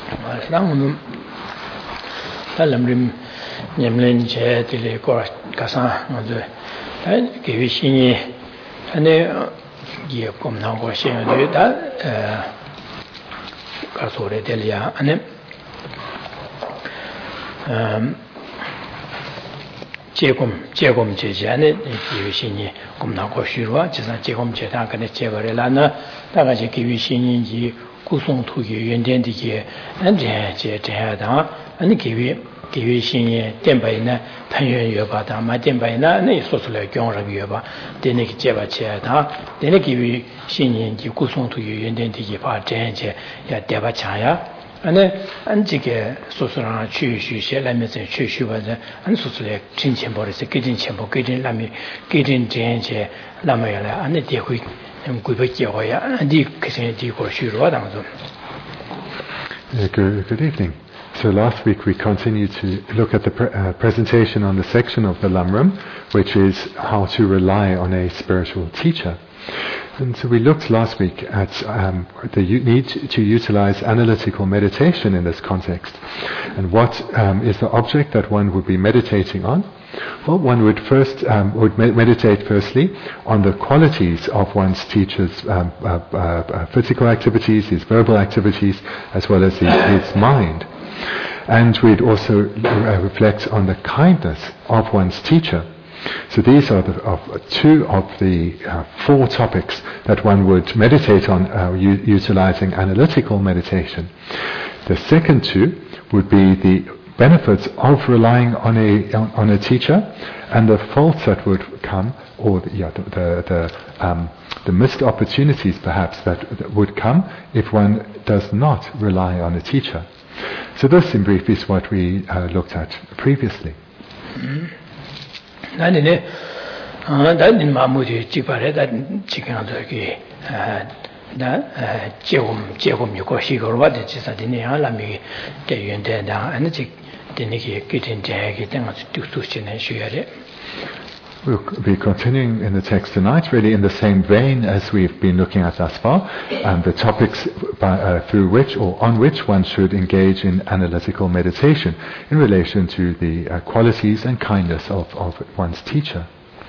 Lang Talamrim Yemlin Che Tile Kor Kasa and give Shini and give come now was she that Kasore Delia and Jegum Jejane, Givishini, Gumnako Shirwa, Jegum Chetan, Chevarelana, Tagaji Givishini, Kusung to Yundendi, and Jehada, and Givishini, Tembaina, Panyun Yobata, my Tembaina, and social Gyon Yoba, Denik Jeva Cheta, then give Shini, Kusung to Yundendi, Partenche, Yadeva Chaya. And Jigger Susana Chu, Lemons and Chu was and Susle, Chinchimbo is a kitchen chamber, getting Lamy, getting Jange, Lamayala, and the Diaquic and Gubajoya, and the Kissin Dico Shuru. Good evening. So last week we continued to look at the presentation on the section of the Lamrim, which is how to rely on a spiritual teacher. And so we looked last week at the need to utilize analytical meditation in this context. And what is the object that one would be meditating on? Well, one would first meditate firstly on the qualities of one's teacher's physical activities, his verbal activities, as well as his mind. And we'd also reflect on the kindness of one's teacher. So these are two of the four topics that one would meditate on utilizing analytical meditation. The second two would be the benefits of relying on a teacher, and the faults that would come, or the missed opportunities perhaps that would come if one does not rely on a teacher. So this, in brief, is what we looked at previously. That in Mamudi Chipare, that chicken that Jegum Yukoshi or what it is at the Nialami, the Yundenda, and the Niki getting getting to share. We'll be continuing in the text tonight, really in the same vein as we've been looking at thus far, and the topics through which or on which one should engage in analytical meditation in relation to the qualities and kindness of one's teacher.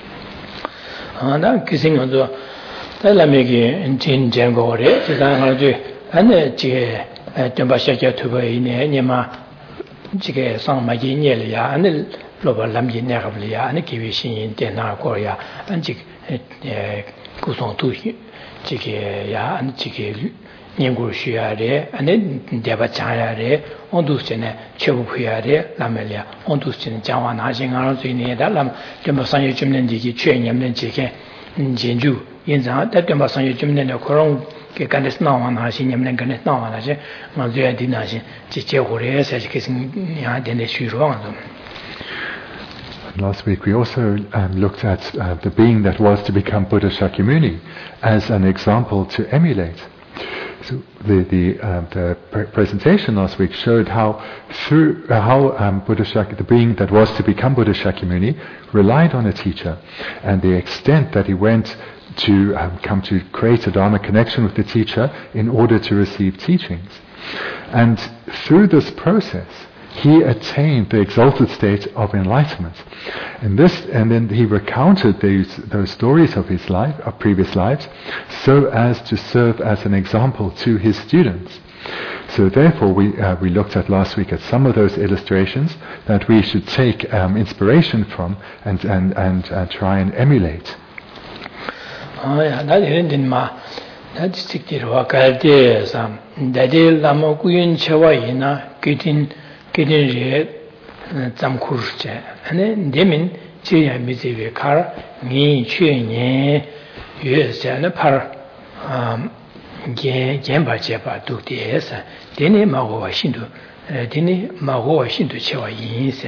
Loba Lamji Nerablia, and Kivishin in Dena Korea, and Kuson to Chikea, and Chiki Ningushia, and then Devachaya, Ondusine, Chebuia, Lamelia, Ondusine, Jawan, Hashing around in Lam, Demasanya Jimnandi, Chen Yamlen Chike, Jinju, in that Demasanya Jimnen, Koron, Ganis now, and Hashing Yamlen Ganis now, and I say, Mazia Dinashi, Chiche, such kissing Dennis. Last week we also looked at the being that was to become Buddha Shakyamuni as an example to emulate. So the presentation last week showed how the being that was to become Buddha Shakyamuni relied on a teacher, and the extent that he went to come to create a Dharma connection with the teacher in order to receive teachings. And through this process, he attained the exalted state of enlightenment, and then he recounted those stories of his life, of previous lives, so as to serve as an example to his students. So therefore, we looked at last week at some of those illustrations that we should take inspiration from and try and emulate. Getting Zamkurche, and then Demin, Chia Mizivi Car, Ni Chuen, Yes, and a par Gemba Jepa took the S, Deni Mago Shindu, Deni Mago Shindu Chewa Yin.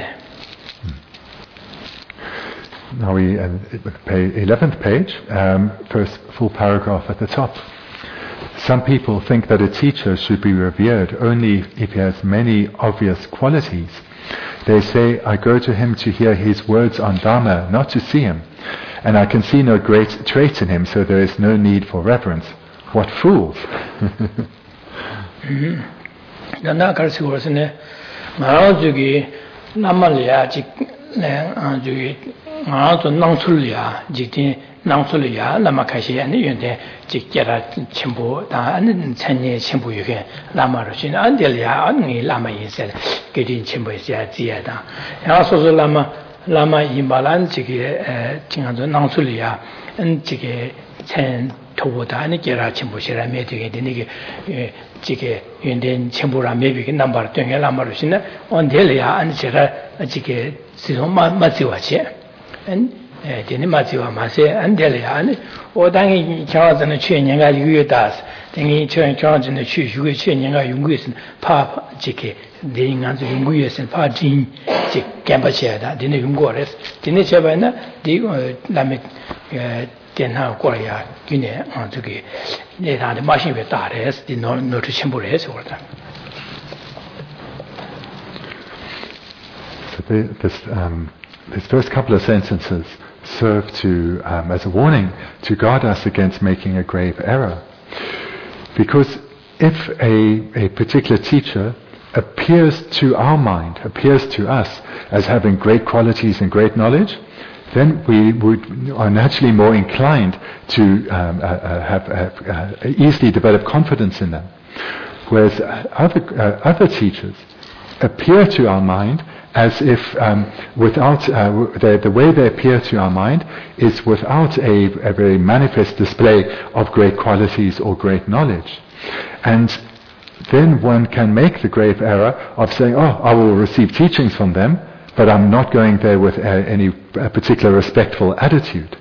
Now we pay 11th page, first full paragraph at the top. Some people think that a teacher should be revered only if he has many obvious qualities. They say, I go to him to hear his words on Dharma, not to see him. And I can see no great traits in him, so there is no need for reverence. What fools! 나 가르치고 그러서네 나 저기 남말이야 지 저기 아또 낭출이야 지티 낭출이야 남아카시 아니 연대 직계라 첨부 다 아는 천년 첨부 이게 남아로신 안될이야 아니 남아인세 그린 첨부야 지야다 야소서 라마 이발한 지게 진한도 낭출이야 지게 천 토보다 아니 계라 첨부시라 매되게 되게 지게 연된 첨부라 매비게 남바로 되게 남아로신 안될이야 아니 제가 지게 지금 맞지와지 되는 맞지와 마세 안 될이야 아니 오당이 겨워서는 최년가 유유다스 등이 겨워서는 추슈고 최년가 용구에서 파 지게 내인간도 용구에서 파진 지 캠바시아다 되는 용고레스 되는 제바나 디고 남에电脑过来呀今年这个那他的马上越大的是no去全部来说的 This first couple of sentences serve to as a warning to guard us against making a grave error. Because if a particular teacher appears to our mind, appears to us as having great qualities and great knowledge, then we are naturally more inclined to have easily develop confidence in them. Whereas other teachers appear to our mind as if without the way they appear to our mind is without a very manifest display of great qualities or great knowledge. And then one can make the grave error of saying, oh, I will receive teachings from them, but I'm not going there with any particular respectful attitude.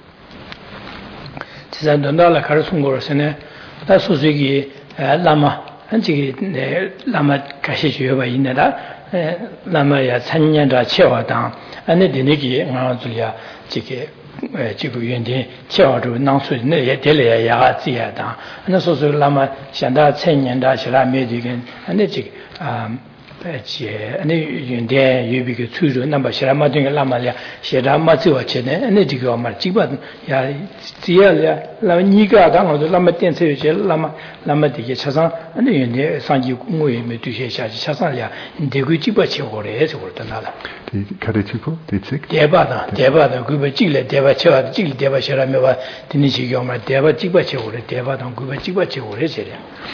남아야 천년다 채워당 안에 되는게 아주야 지게 지구 연대 채워도 낭수네 예 될래야 야지야다 나 소소 남아 현다 천년다 시라 메디겐 안에 지 배치에 안에 연대 유비게 추주 남아 시라 마등에 남아야 시라 마지와 전에 안에 지가 말 지바 야 지야야 라니가 당어도 남아 댄세지 남아 되게 차상 안에 연대 상기 공고에 메두셔 샤지 차상이야 대구 지바 채워래 저거다 나라 가르치고 대책 대바다 그거 찍래 대바 채워 찍리 대바 시라 메바 드니시기 엄마 대바 지바 채워래 대바다 그거 지바 채워래 저래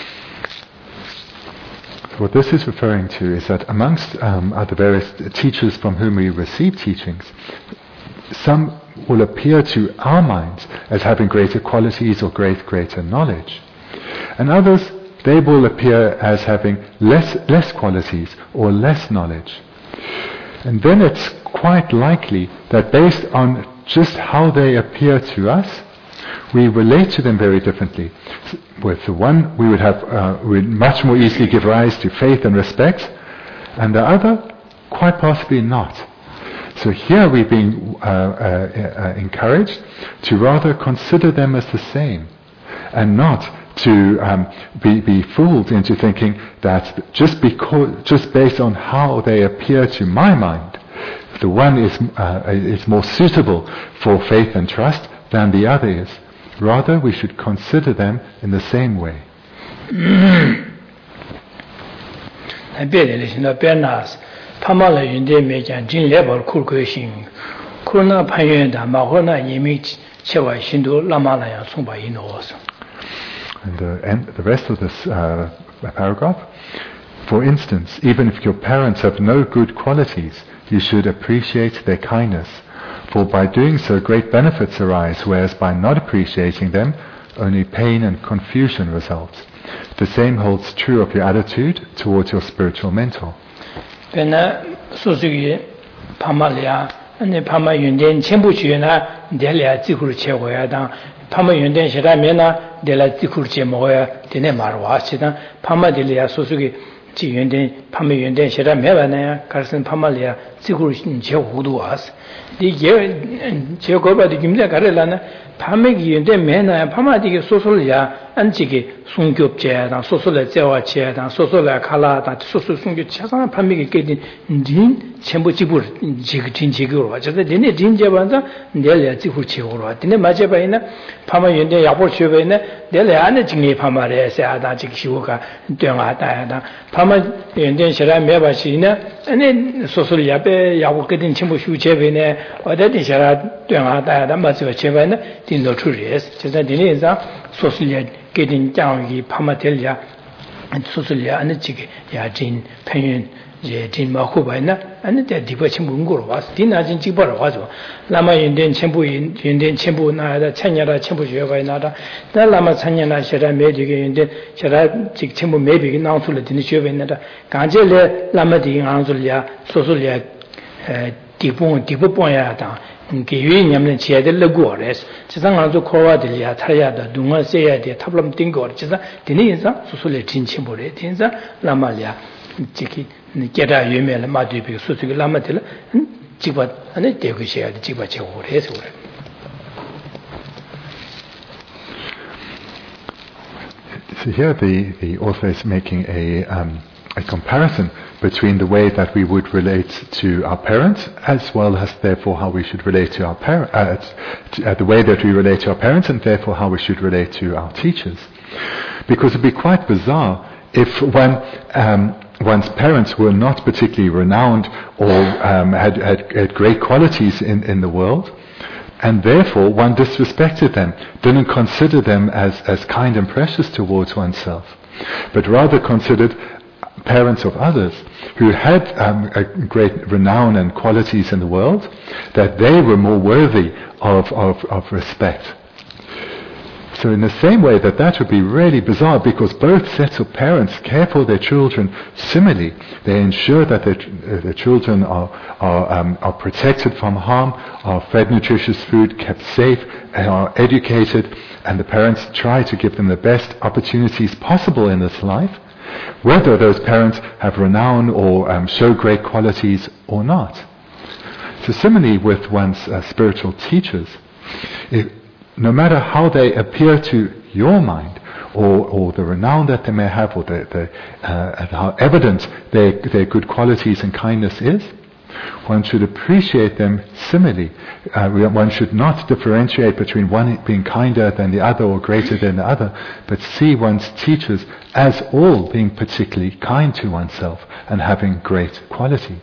What this is referring to is that amongst the various teachers from whom we receive teachings, some will appear to our minds as having greater qualities or greater knowledge. And others, they will appear as having less qualities or less knowledge. And then it's quite likely that based on just how they appear to us, we relate to them very differently. With the one, we would much more easily give rise to faith and respect, and the other, quite possibly not. So here we're being encouraged to rather consider them as the same, and not to be fooled into thinking that just based on how they appear to my mind, the one is more suitable for faith and trust than the other is. Rather, we should consider them in the same way. And the rest of this paragraph, for instance, even if your parents have no good qualities, you should appreciate their kindness. For by doing so great benefits arise, whereas by not appreciating them, only pain and confusion results. The same holds true of your attitude towards your spiritual mentor. 파메기 연대 매나 파마디게 소소리야 안지게 송교제다 소소를 제와체다 소소를 칼라다 소소 송교 차상 판매게 깨진 진 전부 지불 지금 지구로 와서 내내 진제반자 내려 지구 지구로 왔는데 맞아봐이나 파마 연대 야보 쉬어봐이나 내려 안에 증리 파마래서 아다 지구가 되어가다다 파마 연대 사람 매바시나 아니 소소를 야배 야보 깨진 전부 휴제베네 어디 사람 되어가다다 맞아 제바이나 딘도 추리스 제가 내내자 소소를 깨진 장이 파마텔야 소소를 안에 지게 야진 평균 제 진마후바이나 안데 디버치 문고로 와서 디나진 지버로 와서 라마 연된 첨부 연된 첨부 나다 찬야라 첨부 주여바이나다 달라마 찬야나 셔라 메디게 연된 셔라 직 첨부 메비게 나우술을 디니 주여바이나다 간제레 라마디 안술이야 소술이야 디부본야다 기회 냠는 지야들 러고레스 지상 안주 코와들이야 차야다 동아 세야데 탑람 띵거 지사 디니자 소술의 진침보래 진짜 라마리아 지키 게다 유명한 마드비 소수가 라마텔 지바 안에 되고 있어야 돼 지바 제고를 해서 그래. So here the author is making a comparison between the way that we would relate to our parents, as well as therefore how we should relate to our the way that we relate to our parents, and therefore how we should relate to our teachers. Because it would be quite bizarre if one's parents were not particularly renowned or had great qualities in the world, and therefore one disrespected them, didn't consider them as kind and precious towards oneself, but rather considered parents of others who had a great renown and qualities in the world, that they were more worthy of respect. So in the same way that would be really bizarre, because both sets of parents care for their children similarly. They ensure that their children are protected from harm, are fed nutritious food, kept safe, and are educated, and the parents try to give them the best opportunities possible in this life, whether those parents have renown or show great qualities or not. So similarly with one's spiritual teachers, no matter how they appear to your mind, or the renown that they may have, or how evident their good qualities and kindness is, one should appreciate them similarly. One should not differentiate between one being kinder than the other or greater than the other, but see one's teachers as all being particularly kind to oneself and having great qualities.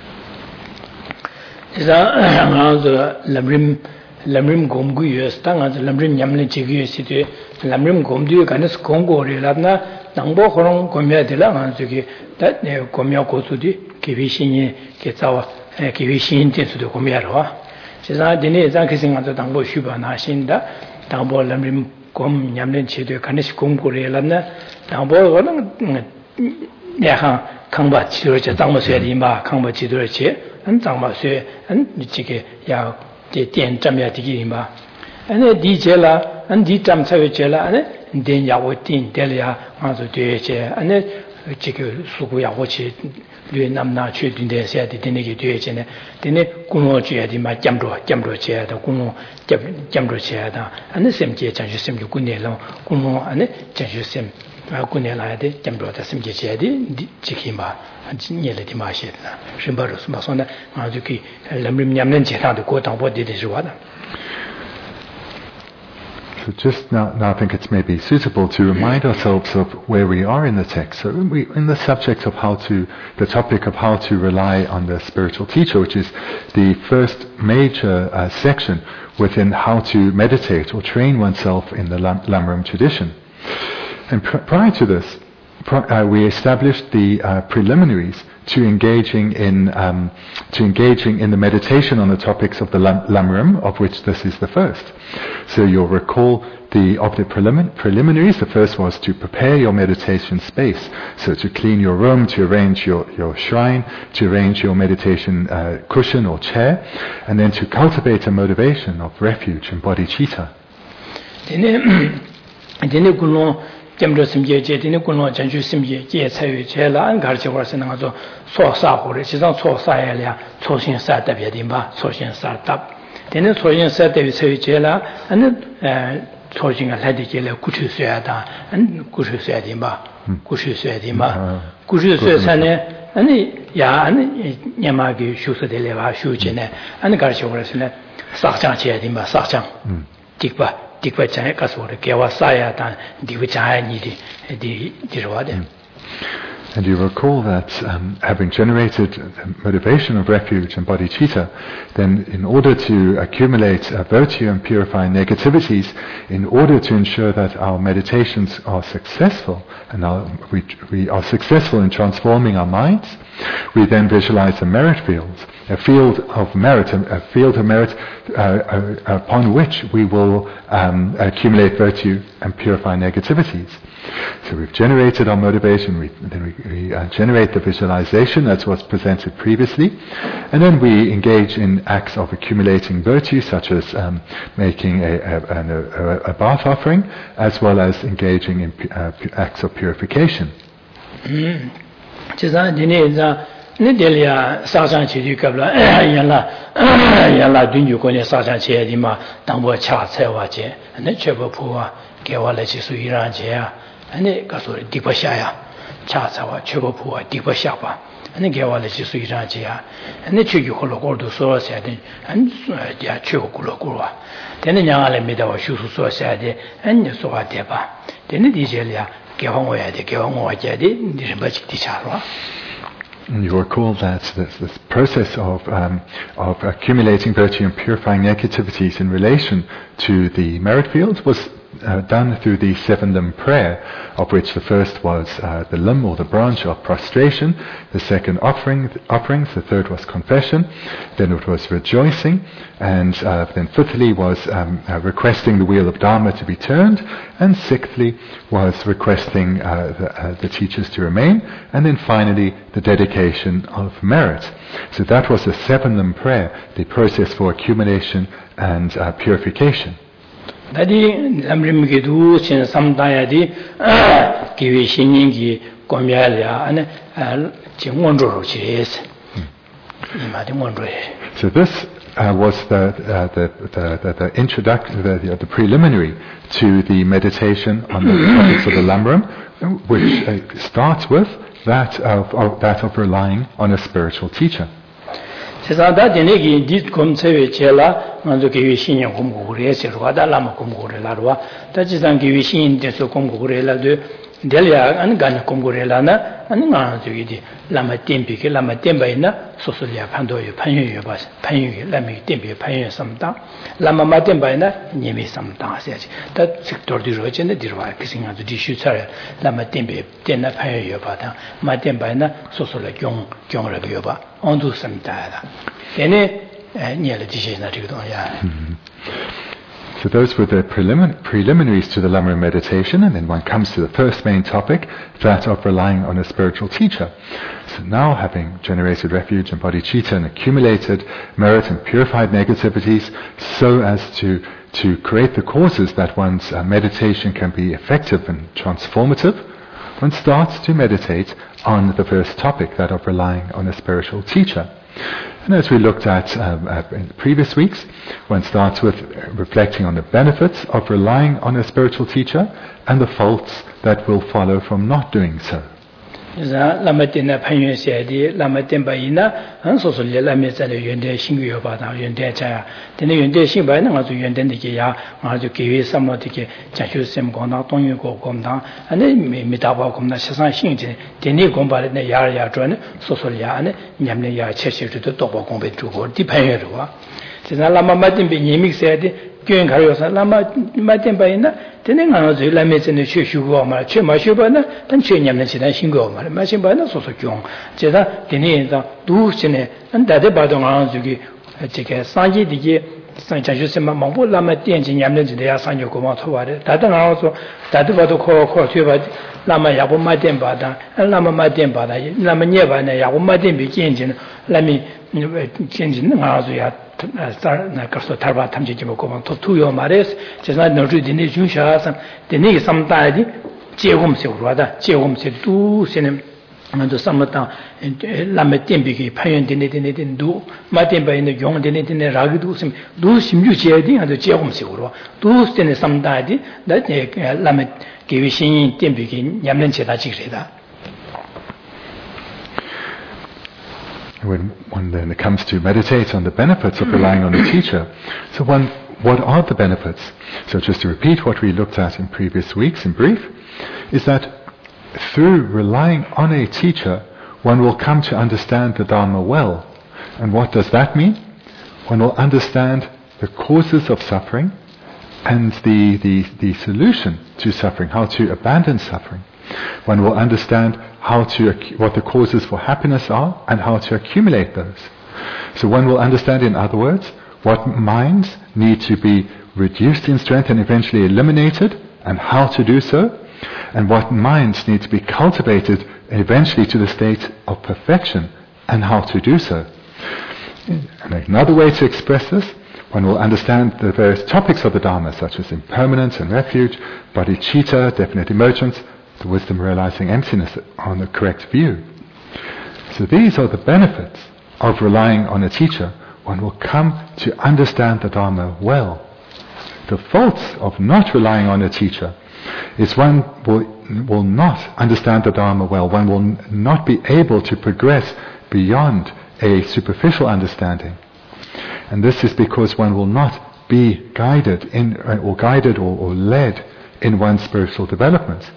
lamrim gomgu yus ta nga lamrim nyamle chigi yusite lamrim gomdu ganes kongo re labna nangbo horong gomya de la nga zugi da ne gomya gosu di kiwi shinye ke zawa kiwi shin de su de gomya ro 지사 dine zang kising nga dangbo shuba na shinda dangbo lamrim gom nyamle chide ganes kongo re labna dangbo horong 내가 강바 치료제 장모 쇠리마 강바 치료제 안 장모 쇠 지게 야电站呀地嘛안에 디젤라 안 디점 차외젤라 안에 된야고 딘델야 아주 되게 안에 지게 수고야 같이 류남나 최딘데 해야 되는게 되게네 되네 공로지야디 마 잠로지야다 공로 잠로지야다 안에 셈제 장주 셈주 군내로 공로 안에 장주 셈 군내라야데 잠로다 셈제지야디 지키마 진예레디 마시다 심바로스 마선다 아주기 람림 냠는 제타도 고당보디데 주와다. So just now I think it's maybe suitable to remind ourselves of where we are in the text. So in the subject of the topic of how to rely on the spiritual teacher, which is the first major section within how to meditate or train oneself in the Lamrim tradition. And prior to this, we established the preliminaries to engaging in the meditation on the topics of the Lamrim, of which this is the first. So you'll recall of the preliminaries. The first was to prepare your meditation space, so to clean your room, to arrange your shrine, to arrange your meditation cushion or chair, and then to cultivate a motivation of refuge and bodhicitta. 점도 심제 제대로 군노 전주 심제 제 차유 제라 안 가르쳐 버서는 가서 소사고를 지상 소사야랴 초신사 답이야 봐 초신사 답 되는 초신사 대비 차유 제라 아니 초진가 살디게래 구추쇠야다 안 구추쇠야디마 구추쇠야디마 구추쇠산에 아니 야 아니 냐마기 슈스데레와 슈진에 아니 가르쳐버렸으네 싹장치야디마 싹장 딕바 자에 가서 개와 싸야다 디브자니디 디르와데. And you recall that having generated motivation of refuge and bodhicitta, then in order to accumulate virtue and purify negativities, in order to ensure that our meditations are successful and we are successful in transforming our minds, we then visualize a merit field of merit upon which we will accumulate virtue and purify negativities. So we've generated our motivation, we generate the visualization, that's what's presented previously, and then we engage in acts of accumulating virtue, such as making a bath offering, as well as engaging in acts of purification. Nidelia Sajan Chidukabla Yala Dunju Kone Sajan Chedima Dambo Cha Tsewaje, and the Chebopua, Gewala Chisu Iran Jea, and the Gasuri Dipashaya, Cha Tsawa, Chebopua, Dipashapa, and the Gewala Chisu Iran Jea, and the Chukolo Sora said, and Chukulokura. Then the Yangale Midawa Shusu said, and the Soa Deba. Then the Dizelia, Gehonga, the Gehonga Jadi, the Bachik Ticharwa. You recall that this process of accumulating virtue and purifying negativities in relation to the merit field was done through the 7 limb prayer, of which the first was the limb or the branch of prostration, the second offerings, the third was confession, then it was rejoicing, and then fifthly was requesting the wheel of Dharma to be turned, and sixthly was requesting the teachers to remain, and then finally the dedication of merit. So that was the 7 limb prayer, the process for accumulation and purification. Dadi Amrimgidu Sin Samdayadi Kiwi Shiningi Komyalia and Chimondro Chis. So this was the introduction, the preliminary to the meditation on the topics of the Lamrim, which starts with that of relying on a spiritual teacher. Sesada denegi dit komsewe chela manzo kiwi shin komgure serwada lama komgure larwa tajizan kiwi shin deso komgure la de delia an gan komgure la na an nga jigi lama tempi ke lama temba ina sosolia phando yu phanyu yu bas phanyu lami tempi phanyu samta lama ma temba ina nyemi samta seji ta sector di roche ne dirwa kisinga du shu tsare lama tempi tenna phanyu yu ba ta ma temba ina sosola gyong la yu ba ondu samta da ene nyele di je na ri do ya. So those were the preliminaries to the Lamrim meditation, and then one comes to the first main topic, that of relying on a spiritual teacher. So now, having generated refuge and bodhicitta and accumulated merit and purified negativities so as to create the causes that one's meditation can be effective and transformative, one starts to meditate on the first topic, that of relying on a spiritual teacher. And as we looked at in the previous weeks, one starts with reflecting on the benefits of relying on a spiritual teacher and the faults that will follow from not doing so. Lamatina Panya said, Lamatemba ina, and so Lamets and Yunde Shingu about Yunde Chaya. Then Yunde Shimba to Yundendikia, to give some of the Chachu Sem Gona, Tonyu come down, and then Mitaba come Nasan Shinji, Teni Gomba in the Yaya Drone, Sosoliane, Yamnia Cheshire to the Topo Combe to go, Dipayerua. Since Lama Matin Yemik said, Gyung Kariosa Lama Matemba ina. Then I was the limits in the Shushuama, Chemashubana, and Chenyam Shingo, Machibana, Sosokyon, Jeda, Deneza, Dusine, and Dadabadon Anzugi, Sanji, the San Chasima, Mambo Lama, Tianjin, the Asanyo Komatova, Tadan also, Tadabado Kotuba, Lama Yabu Madembada, and Lama Madembada, Lama Neva, and Yabu Madem begins, Lami changing Azuya. Nacaso Tarba Tamjimo to 2 year mares, just not no reading the Jushas, the name some died, Jehom Silvada, Jehom said 2 sinem 먼저 삼마다 라메 템비기 파연 되네 두 마템바 있는 용 되네 라기도 심 심주 제디 아주 제공식으로 두 때는 삼다디 나에 라메 개위신 템비기 냠는 제다 지그래다. When one then comes to meditate on the benefits of relying on a teacher, so what are the benefits? So just to repeat what we looked at in previous weeks in brief, is that through relying on a teacher, one will come to understand the Dharma well. And what does that mean? One will understand the causes of suffering and the solution to suffering, how to abandon suffering. One will understand what the causes for happiness are and how to accumulate those. So one will understand, in other words, what minds need to be reduced in strength and eventually eliminated and how to do so, and what minds need to be cultivated eventually to the state of perfection and how to do so. And another way to express this, one will understand the various topics of the Dharma, such as impermanence and refuge, bodhicitta, definite emergence, the wisdom realizing emptiness on the correct view. So these are the benefits of relying on a teacher. One will come to understand the Dharma well. The faults of not relying on a teacher is one will not understand the Dharma well. One will not be able to progress beyond a superficial understanding. And this is because one will not be guided or led in one's spiritual development.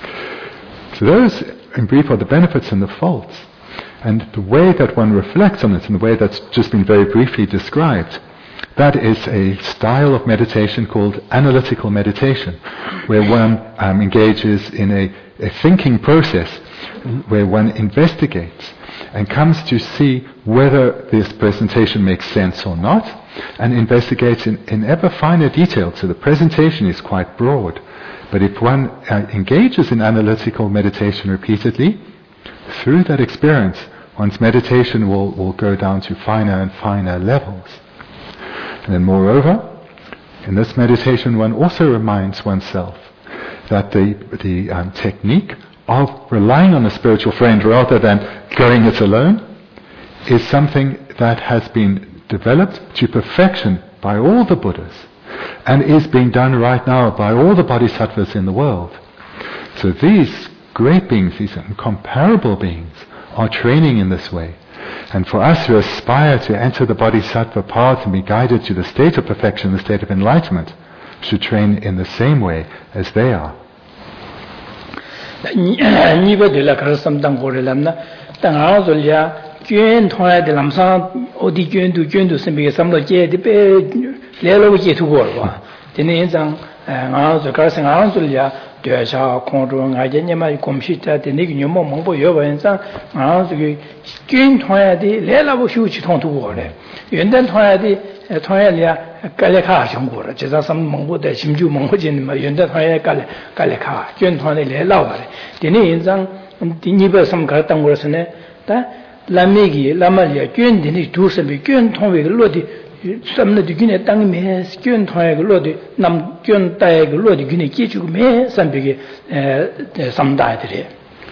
So those, in brief, are the benefits and the faults. And the way that one reflects on it, in the way that's just been very briefly described, that is a style of meditation called analytical meditation, where one engages in a thinking process, where one investigates and comes to see whether this presentation makes sense or not, and investigates in ever finer detail. So the presentation is quite broad. But if one engages in analytical meditation repeatedly, through that experience, one's meditation will go down to finer and finer levels. And then moreover, in this meditation one also reminds oneself that the technique of relying on a spiritual friend rather than going it alone is something that has been developed to perfection by all the Buddhas, and is being done right now by all the bodhisattvas in the world. So these great beings, these incomparable beings, are training in this way. And for us who aspire to enter the bodhisattva path and be guided to the state of perfection, the state of enlightenment, should train in the same way as they are. 되셔 공중 아제님이 공시자 되는 게 뭐 뭐고 여번상 아주 균 통해야지 레라고 휴지 통도고래 연단 통해야지 통해야 깔레카 정보를 제가 삼 먹고대 심주 먹고진 뭐 연단 통해 깔레카 균 통해 레라고 되는 인상 디니버 삼 갔던 거라서네 다 라미기 라말이야 균 되는 두스비 균 통해 로디 samna dikine tang me skyon thoya lo de nam kyon tae lo de gine ki chu me sambe samda dire.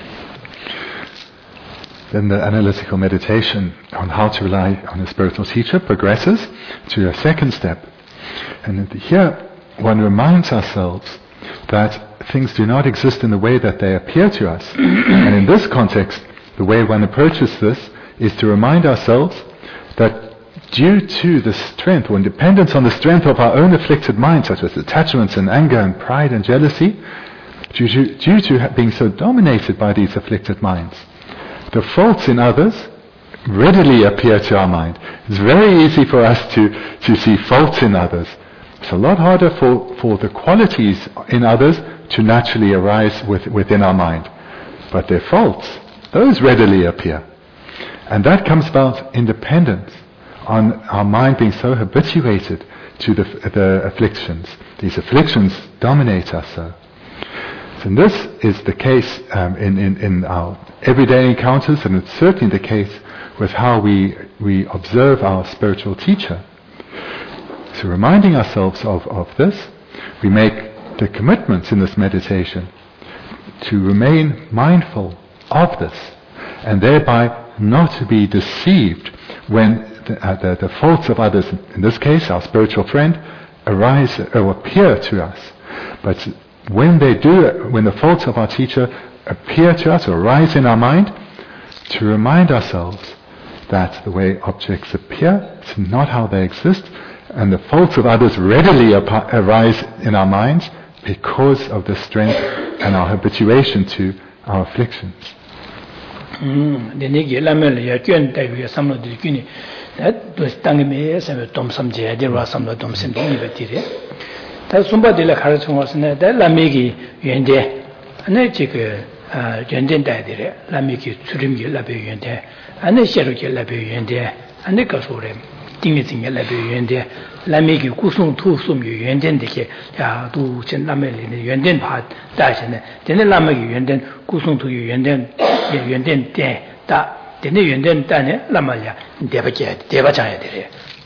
Then the analytical meditation on how to rely on a spiritual teacher progresses to a second step. And here one reminds ourselves that things do not exist in the way that they appear to us. And in this context, the way one approaches this is to remind ourselves that due to the strength or dependence on the strength of our own afflicted mind, such as attachments and anger and pride and jealousy, due to being so dominated by these afflicted minds, the faults in others readily appear to our mind. It's very easy for us to see faults in others. It's a lot harder for the qualities in others to naturally arise within our mind. But their faults, those readily appear. And that comes about in dependence on our mind being so habituated to the afflictions. These afflictions dominate us so. And this is the case in our everyday encounters, and it's certainly the case with how we observe our spiritual teacher. So reminding ourselves of this, we make the commitments in this meditation to remain mindful of this, and thereby not to be deceived when the faults of others, in this case our spiritual friend, arise or appear to us. But when the faults of our teacher appear to us or arise in our mind, to remind ourselves that the way objects appear is not how they exist, and the faults of others readily arise in our minds because of the strength and our habituation to our afflictions. 띵이징에 라베연데 라미기 구송 투숨 유연된데 야 두진 라멜리네 연된 바 다시네 되네 라미기 연된 구송 투 유연된 연된 때다 되네 연된 때네 라말야 대바자야 되래.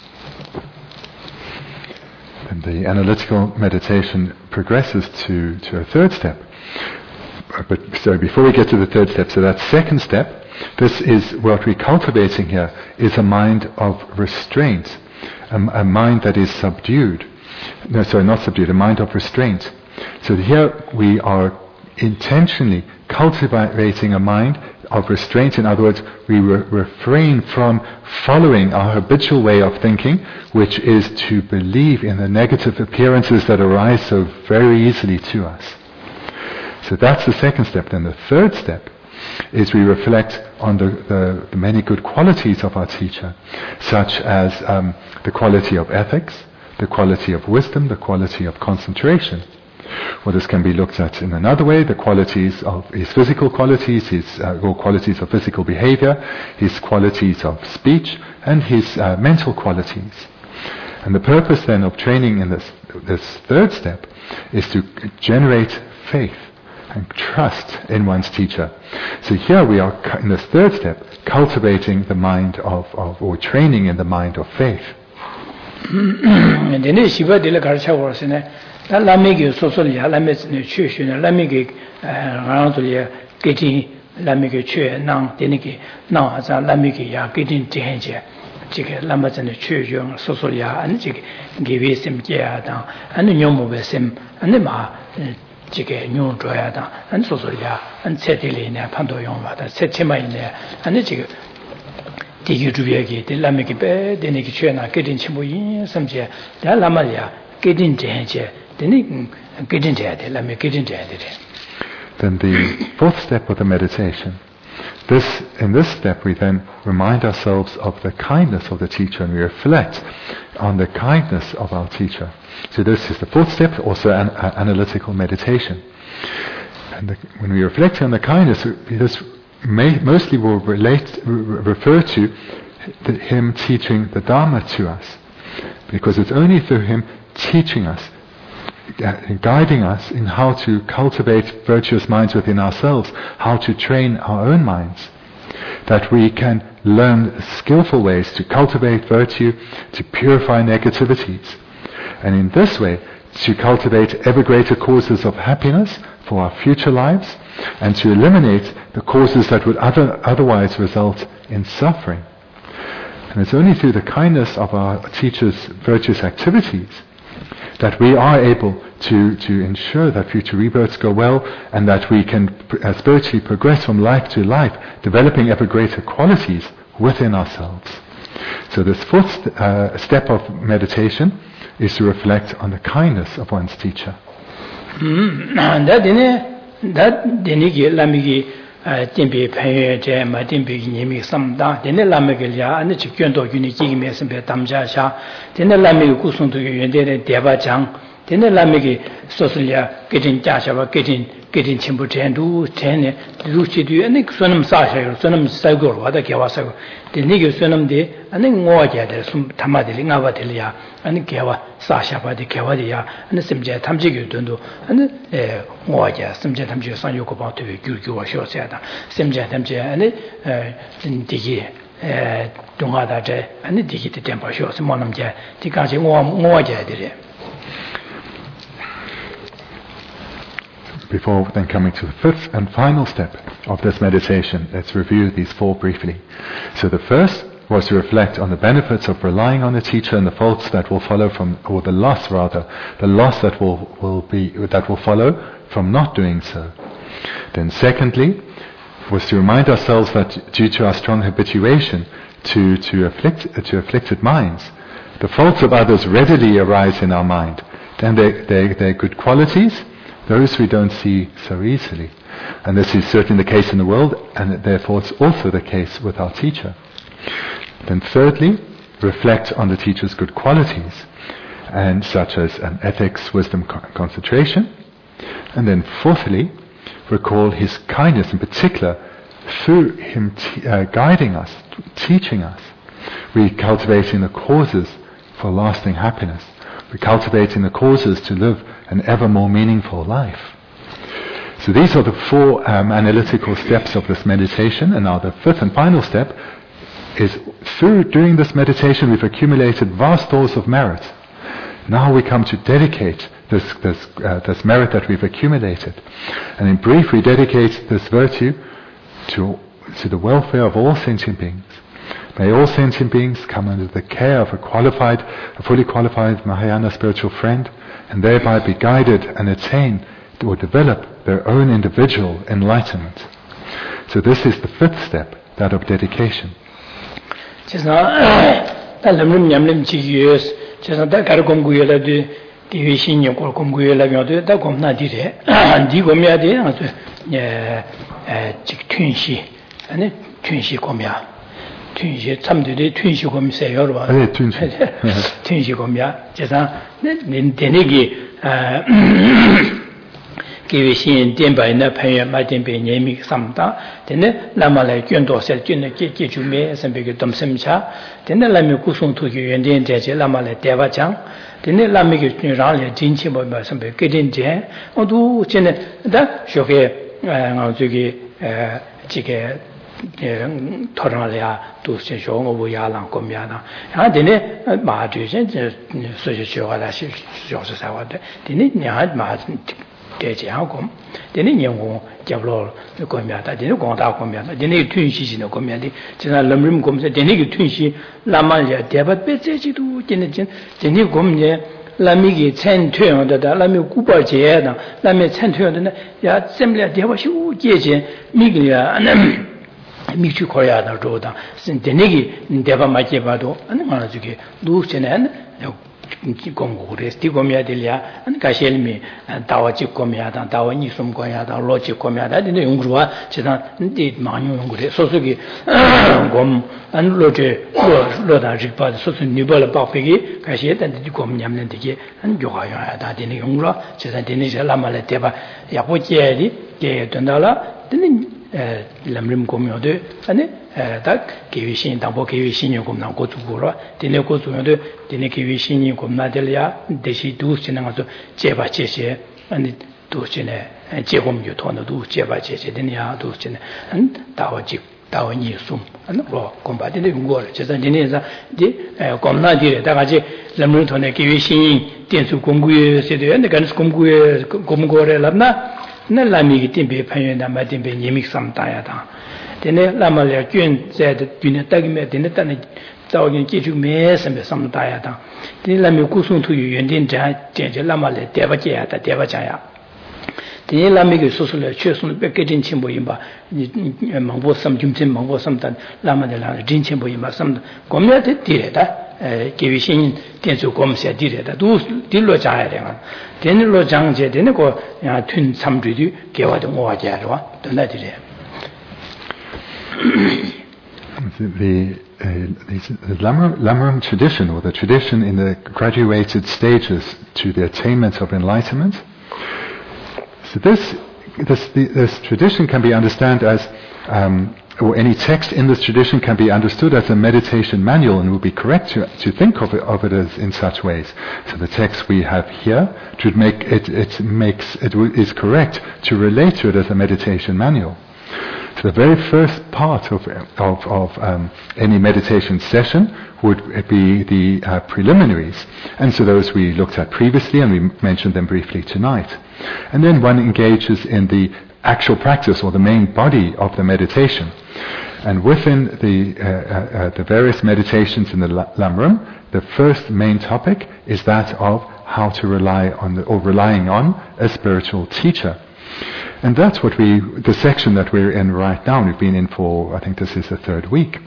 And the analytical meditation progresses to a third step. But so before we get to the third step, so that second step, this is what we're cultivating here, is a mind of restraint, a mind that is subdued. No, sorry, not subdued, a mind of restraint. So here we are intentionally cultivating a mind of restraint. In other words, we refrain from following our habitual way of thinking, which is to believe in the negative appearances that arise so very easily to us. So that's the second step. Then the third step is we reflect on the many good qualities of our teacher, such as the quality of ethics, the quality of wisdom, the quality of concentration. Well, this can be looked at in another way, the qualities of his physical qualities, his qualities of physical behavior, his qualities of speech, and his mental qualities. And the purpose then of training in this third step is to generate faith and trust in one's teacher. So here we are in this third step, cultivating the mind or training in the mind of faith. 지게 뉴 줘야다 안 소소야 안 세딜이네 판도용마다 세체마이네 아니 지금 디기 주비에게 딜라메기 빼 되네기 취나 깨진 친구이 섬제 달라마야 깨진 제제 되니 깨진 제야 될라메 깨진 제야 되래. Then the fourth step of the meditation. In this step we then remind ourselves of the kindness of the teacher and we reflect on the kindness of our teacher. So this is the fourth step, also an analytical meditation. And when we reflect on the kindness, this mostly will refer to him teaching the Dharma to us. Because it's only through him teaching us, guiding us in how to cultivate virtuous minds within ourselves, how to train our own minds, that we can learn skillful ways to cultivate virtue, to purify negativities, and in this way to cultivate ever greater causes of happiness for our future lives, and to eliminate the causes that would otherwise result in suffering. And it's only through the kindness of our teacher's virtuous activities that we are able to ensure that future rebirths go well and that we can spiritually progress from life to life, developing ever greater qualities within ourselves. So this fourth step of meditation is to reflect on the kindness of one's teacher. Timbi Pei Je Ma Timbi Nimi Samda, Dene Lamegelia, and the Chikyendo Uniki Mesembe Tamjasha, Dene Lami Kusung to Yende Deva Chang, Dene Lamegi Sosalia, getting Jasha, getting Chimbutendu, Tene, Lucidu, and the Sunam Sasha, Sunam Sagor, what the Kawasa, the Nigger Sunam de, and then Moja, some Tamadilina Vatilia, and the Kawa Sasha by the Kawadia, and the Simja Tamjigu Dundu, and the Moja, Simja Tamji San Yokoba to Gugu Shoseta, Simja Tamja, and the Digi. Dungada, and the Digi Temple shows Monamja, Tikaji Moja. Before then coming to the fifth and final step, of this meditation. Let's review these 4 briefly. So the first was to reflect on the benefits of relying on a teacher and the faults that will follow from, or the loss that will follow from not doing so. Then secondly, was to remind ourselves that due to our strong habituation to afflicted minds, the faults of others readily arise in our mind. Then they're good qualities, those we don't see so easily. And this is certainly the case in the world, and therefore it's also the case with our teacher. Then thirdly, reflect on the teacher's good qualities, and such as ethics, wisdom, concentration. And then fourthly, recall his kindness in particular through him guiding us, teaching us. We're cultivating the causes for lasting happiness. We're cultivating the causes to live an ever more meaningful life. So these are the 4 analytical steps of this meditation. And now the 5th and final step is during this meditation we've accumulated vast stores of merit. Now we come to dedicate this merit that we've accumulated. And in brief, we dedicate this virtue to the welfare of all sentient beings. May all sentient beings come under the care of a fully qualified Mahayana spiritual friend, and thereby be guided and attain or develop their own individual enlightenment. So this is the 5th step, that of dedication. 튠시 참들이 튠시 검세요 봐. 네, 튠시. 튠시 검이야. 제가 내내기 기회신 덴바이나 파이에 마덴베 예미 삼다. 데네 라마레 쩐도세 쩐네 제주메 선배게 덤sem차. 데네 라미 구송토기 연된 제제 라마레 대바장. 데네 라미게 랑레 진치 뭐 선배 깨진제. 어두 제네 다 쇼게 저기 지게 토라리아 두세 쇼고 야랑 검야나 하데네 마주제 소시쇼가다 쇼서사와데 데네 냐 마 대제하고 데네 영고 잡로 검야다 데네 공다 검야다 데네 튠시시는 검야디 지나 럼림 검세 데네 튠시 라말야 대바 베제지도 데네 데네 검예 라미기 천퇴어다 라미 구바제다 라미 천퇴어다 야 셈려 대바시우 제제 미기야 미추 코야다 조다 신데네기 대바 마제바도 아니만 저기 누스네 공고레 스티고미아딜이야 안 가실미 다와지 고미아다 다와니 숨고야다 로지 고미아다 근데 용구와 제가 이 많이 용구래 소속이 곰안 로제 로다 직바 소속 니벌 바페기 가시했던데 고미냠는 되게 안 요가요다 되는 용구라 제가 되는 살라말에 대바 야보제리 게 된다라 되는 람림 고미오데 아니 딱 기위신 당보 기위신이 곰나 고주고라 되네 고주면데 되네 기위신이 곰나들이야 대시 두스지나가서 제바제제 아니 두스지네 제곰유 토너도 제바제제 되냐 두스지네 다와지 다원이 숨 뭐 곰바디네 용고를 제가 되네서 이제 곰나디에 다가지 람림 토네 기위신이 된수 공구에 세대에 간스 공구에 곰고래 랍나 라미기 팀베 파이나 마팀베 예믹 삼다야다 데네 라말야 균 제데 균에 딱이메 데네 따네 자오긴 지주 메스메 삼다야다 데네 라미 구송투 유연된 자 제제 라말레 대바제야다 대바자야 데네 라미기 소소레 최순 백게진 침보임바 망보 삼줌진 망보 삼단 라마데라 진침보임바 삼 고메데 디레다 기위신 된수 검세 디레다 두 딜로 자야 돼가 데닐로 장제 되는 거야 튠 삼주디 개와도 모아자로 돈나디래 The Lamrim tradition, or the tradition in the graduated stages to the attainment of enlightenment. So this tradition can be understood as or any text in this tradition can be understood as a meditation manual, and would be correct to think of it as in such ways. So the text we have here is correct to relate to it as a meditation manual. So the very first part of any meditation session would be the preliminaries, and so those we looked at previously, and we mentioned them briefly tonight. And then one engages in the actual practice or the main body of the meditation. And within the various meditations in the Lamrim, the first main topic is that of how to rely on relying on a spiritual teacher. And that's the section that we're in right now. We've been in for, I think this is the third week.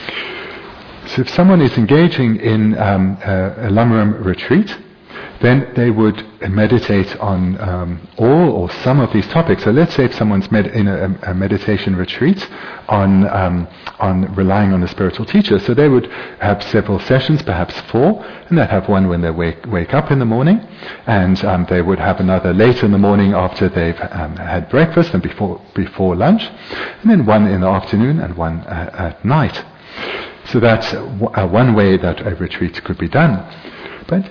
So if someone is engaging in a Lamrim retreat, then they would meditate on all or some of these topics. So let's say if someone's in a meditation retreat on relying on a spiritual teacher, so they would have several sessions, perhaps 4, and they'd have one when they wake up in the morning, and they would have another later in the morning after they've had breakfast and before lunch, and then one in the afternoon and one at night. So that's one way that a retreat could be done. But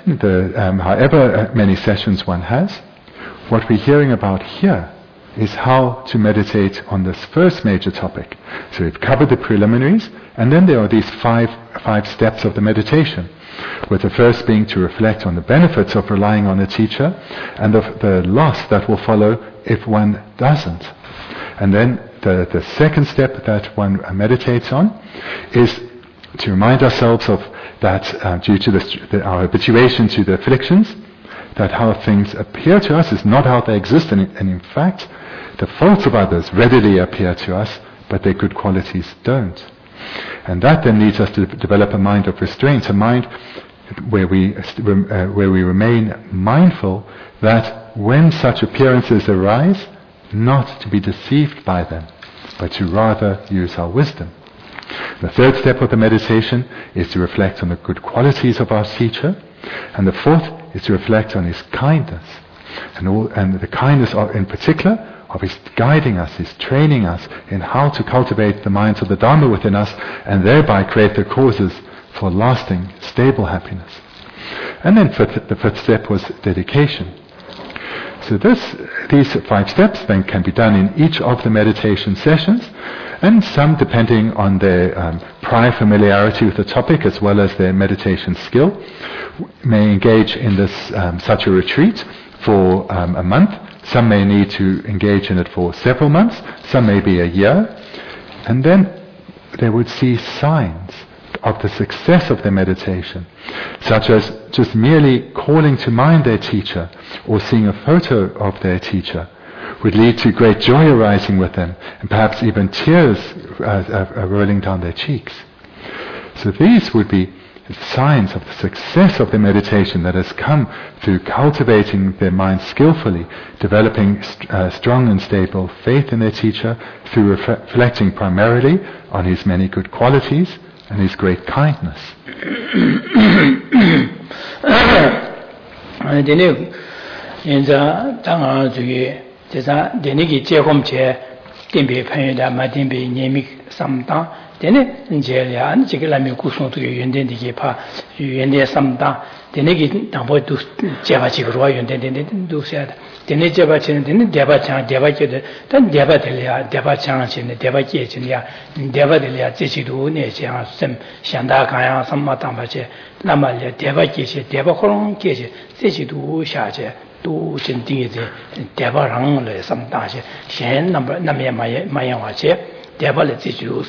however many sessions one has, what we're hearing about here is how to meditate on this first major topic. So we've covered the preliminaries, and then there are these five steps of the meditation, with the first being to reflect on the benefits of relying on a teacher, and the loss that will follow if one doesn't. And then the second step that one meditates on is to remind ourselves of that due to our habituation to the afflictions, that how things appear to us is not how they exist, and in fact, the faults of others readily appear to us, but their good qualities don't. And that then leads us to develop a mind of restraint, a mind where we remain mindful that when such appearances arise, not to be deceived by them, but to rather use our wisdom. The third step of the meditation is to reflect on the good qualities of our teacher, and the fourth is to reflect on his kindness, and the kindness in particular of his guiding us, his training us in how to cultivate the minds of the Dharma within us, and thereby create the causes for lasting, stable happiness. And then the fifth step was dedication. So these 5 steps then can be done in each of the meditation sessions, and some, depending on their prior familiarity with the topic as well as their meditation skill, may engage in such a retreat for a month. Some may need to engage in it for several months. Some may be a year. And then they would see signs of the success of their meditation, such as just merely calling to mind their teacher or seeing a photo of their teacher would lead to great joy arising with them, and perhaps even tears rolling down their cheeks. So these would be signs of the success of the meditation that has come through cultivating their minds skillfully, developing strong and stable faith in their teacher, through reflecting primarily on his many good qualities and his great kindness. 제가 데니기 제공체 딘비 편이다 마딘비 예미 삼다 데네 이제야 안지글라미 구송도 연된디게 파 연대 삼다 데니기 당보도 제바지그로 연된데도 세다 데네 제바치는 데네 대바창 대바께데 단 대바들이야 대바창신데 대바께진이야 대바들이야 제시도 내장 셈 샹다 가야 삼마당바제 나말레 대바께시 대바호롱께시 제시도 샤제 또 진딩이제 대바랑을 삼다시 현 남에 마야와제 대바를 지주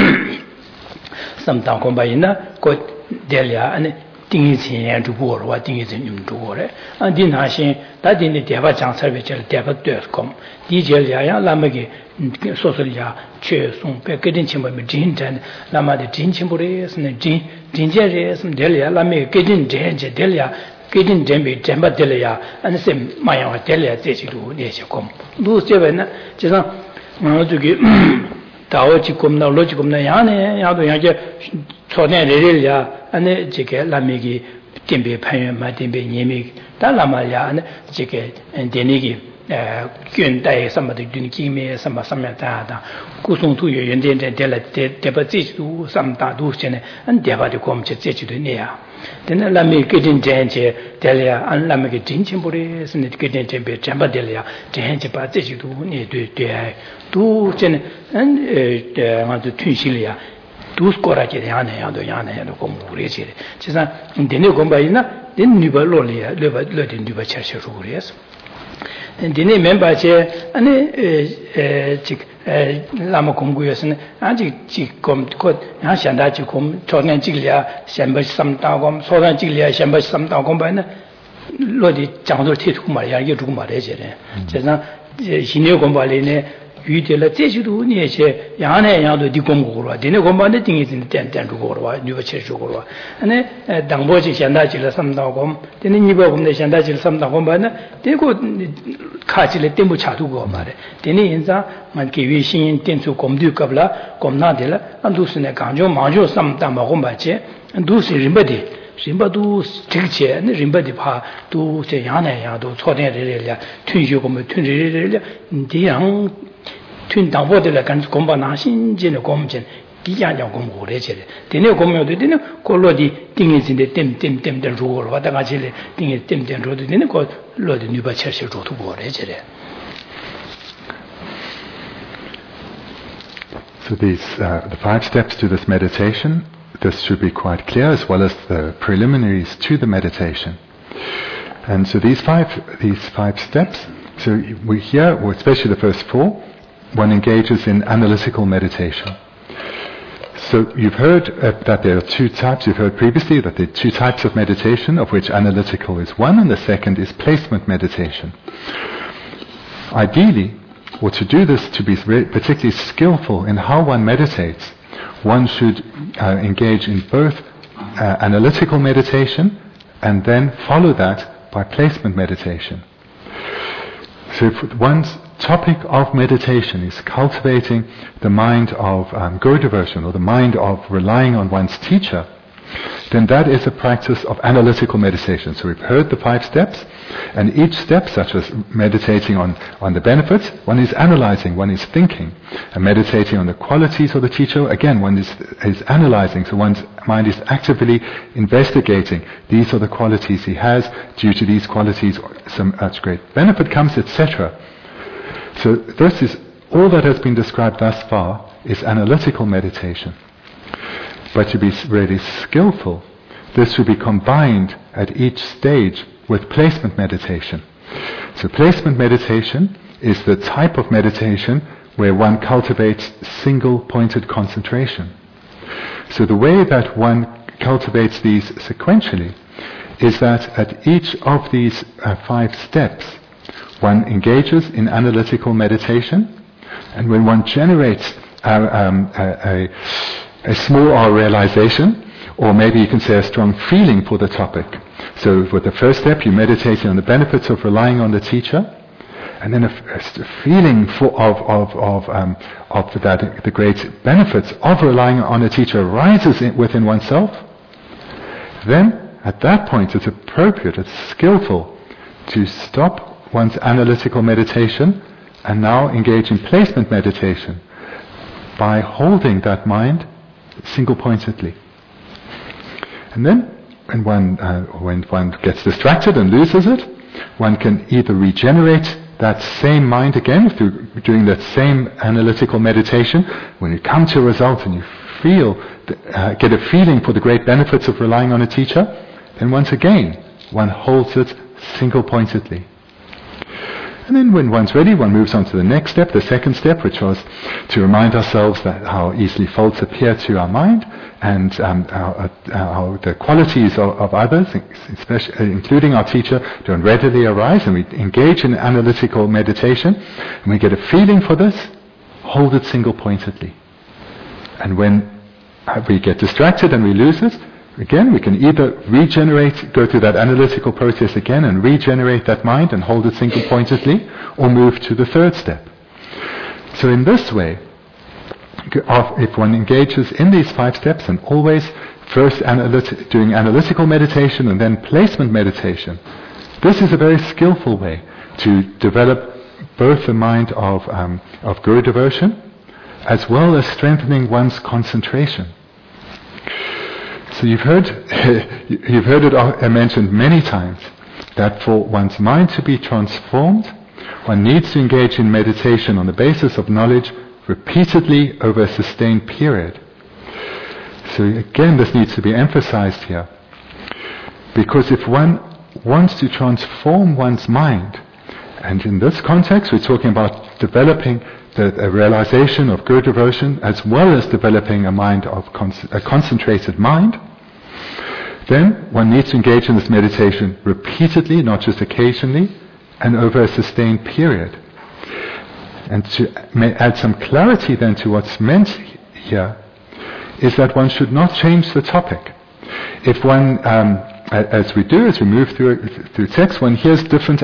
삼당 공바이나 곧 델야 아니 딩이진 두고로와 딩이진 임두고래 안디나신 다딘이 대바 장설베절 대바 되었고 디젤야야 라마게 소설야 최송 백게딘 침범이 진전 라마데 진침부레스는 진제레스 델야 라메 게딘 제제 델야 게딘 잼비 잼바델야 안셈 마야와 델야 제지도 내시고 누세베나 제가 저기 다오지금나 로지금나 야네 야도 야게 초내레rel야 안에 지게 라미기 템비 판연 마템비 예미 달라말야 안에 지게 데니기 균다에 삼마도 균기메 삼마삼야다다 구송투여 연된데 대바지도 삼다도 전에 안 대바도 검체 제지도 내야 되는 라미 깨진 전체 델야 안 라미게 진침보레 스네 깨진 템비 잠바델야 전체 바제지도 내돼 두 전에 안 아주 튼실이야 두스코라게 야네야도 공부레지 제가 데네 공부이나 된 니발로리야 레바르든 니바차셔로 그래서 dine memba che ane chik lama kumguyosne aji chik kom ko ya shanda chik kom chonen chiklia shamba samta kom sodan chiklia shamba samta kom ba na lodi changdo te tu ma ya ye tu ma de je ne 제가 신의 공부할래네 유대라 제주도 니에 양에 양도 디 공부로 되네 공부하는 등이 된 주고로 와 뉴버체 주고로 아네 당보지 현다질 삼다고 되네 니버 공대 현다질 삼다고 말은 되고 카질에 템부 차두고 말에 되네 인자 만기 위신인 땡수 공두 겁라 공나들 안두스네 강조 마조 삼다 먹고 말지 안두스 림바디 림바도 직체 림바디 파도 제 양에 양도 초대를 튼주고 튼리를 디양 튼 당보들 간 공부나 신진의 공진 비자장 공부를 해야 돼. 되네 공부도 되네 콜로디 띵이진데 템템템 루고 왔다 같이 띵이 템템 루도 되네 콜로디 뉴바 처시 루도 보래 돼. So these the 5 steps to this meditation, this should be quite clear, as well as the preliminaries to the meditation. And so these five steps, so we here, especially the first 4, one engages in analytical meditation. So you've heard that there are 2 types. You've heard previously that there are 2 types of meditation, of which analytical is one, and the second is placement meditation. Ideally, or to do this, to be particularly skillful in how one meditates, one should engage in both analytical meditation and then follow that by placement meditation. So if one's topic of meditation is cultivating the mind of Guru devotion, or the mind of relying on one's teacher, then that is a practice of analytical meditation. So we've heard the 5 steps, and each step, such as meditating on the benefits, one is analyzing, one is thinking. And meditating on the qualities of the teacher, again, one is analyzing, so one's mind is actively investigating. These are the qualities he has, due to these qualities some great benefit comes, etc. So this is all that has been described thus far is analytical meditation. But to be really skillful, this should be combined at each stage with placement meditation. So placement meditation is the type of meditation where one cultivates single-pointed concentration. So the way that one cultivates these sequentially is that at each of these 5 steps, one engages in analytical meditation, and when one generates a small R realization, or maybe you can say a strong feeling for the topic. So with the first step, you're meditating on the benefits of relying on the teacher, and then a feeling of that the great benefits of relying on a teacher arises within oneself. Then, at that point, it's appropriate, it's skillful to stop one's analytical meditation and now engage in placement meditation by holding that mind single-pointedly. And then, when one gets distracted and loses it, one can either regenerate that same mind again through doing that same analytical meditation. When you come to a result and you get a feeling for the great benefits of relying on a teacher, then once again, one holds it single-pointedly. And then when one's ready, one moves on to the next step, the second step, which was to remind ourselves that how easily faults appear to our mind, and how the qualities of others, especially including our teacher, don't readily arise, and we engage in analytical meditation, and we get a feeling for this, hold it single-pointedly. And when we get distracted and we lose it, again, we can either go through that analytical process again and regenerate that mind and hold it single-pointedly, or move to the third step. So in this way, if one engages in these 5 steps and always first doing analytical meditation and then placement meditation, this is a very skillful way to develop both the mind of Guru devotion as well as strengthening one's concentration. So you've heard it mentioned many times that for one's mind to be transformed, one needs to engage in meditation on the basis of knowledge repeatedly over a sustained period. So again, this needs to be emphasized here. Because if one wants to transform one's mind And in this context, we're talking about developing a realization of good devotion as well as developing a mind of a concentrated mind. Then one needs to engage in this meditation repeatedly, not just occasionally, and over a sustained period. And to add some clarity then to what's meant here, is that one should not change the topic. If one, as we move through text, one hears different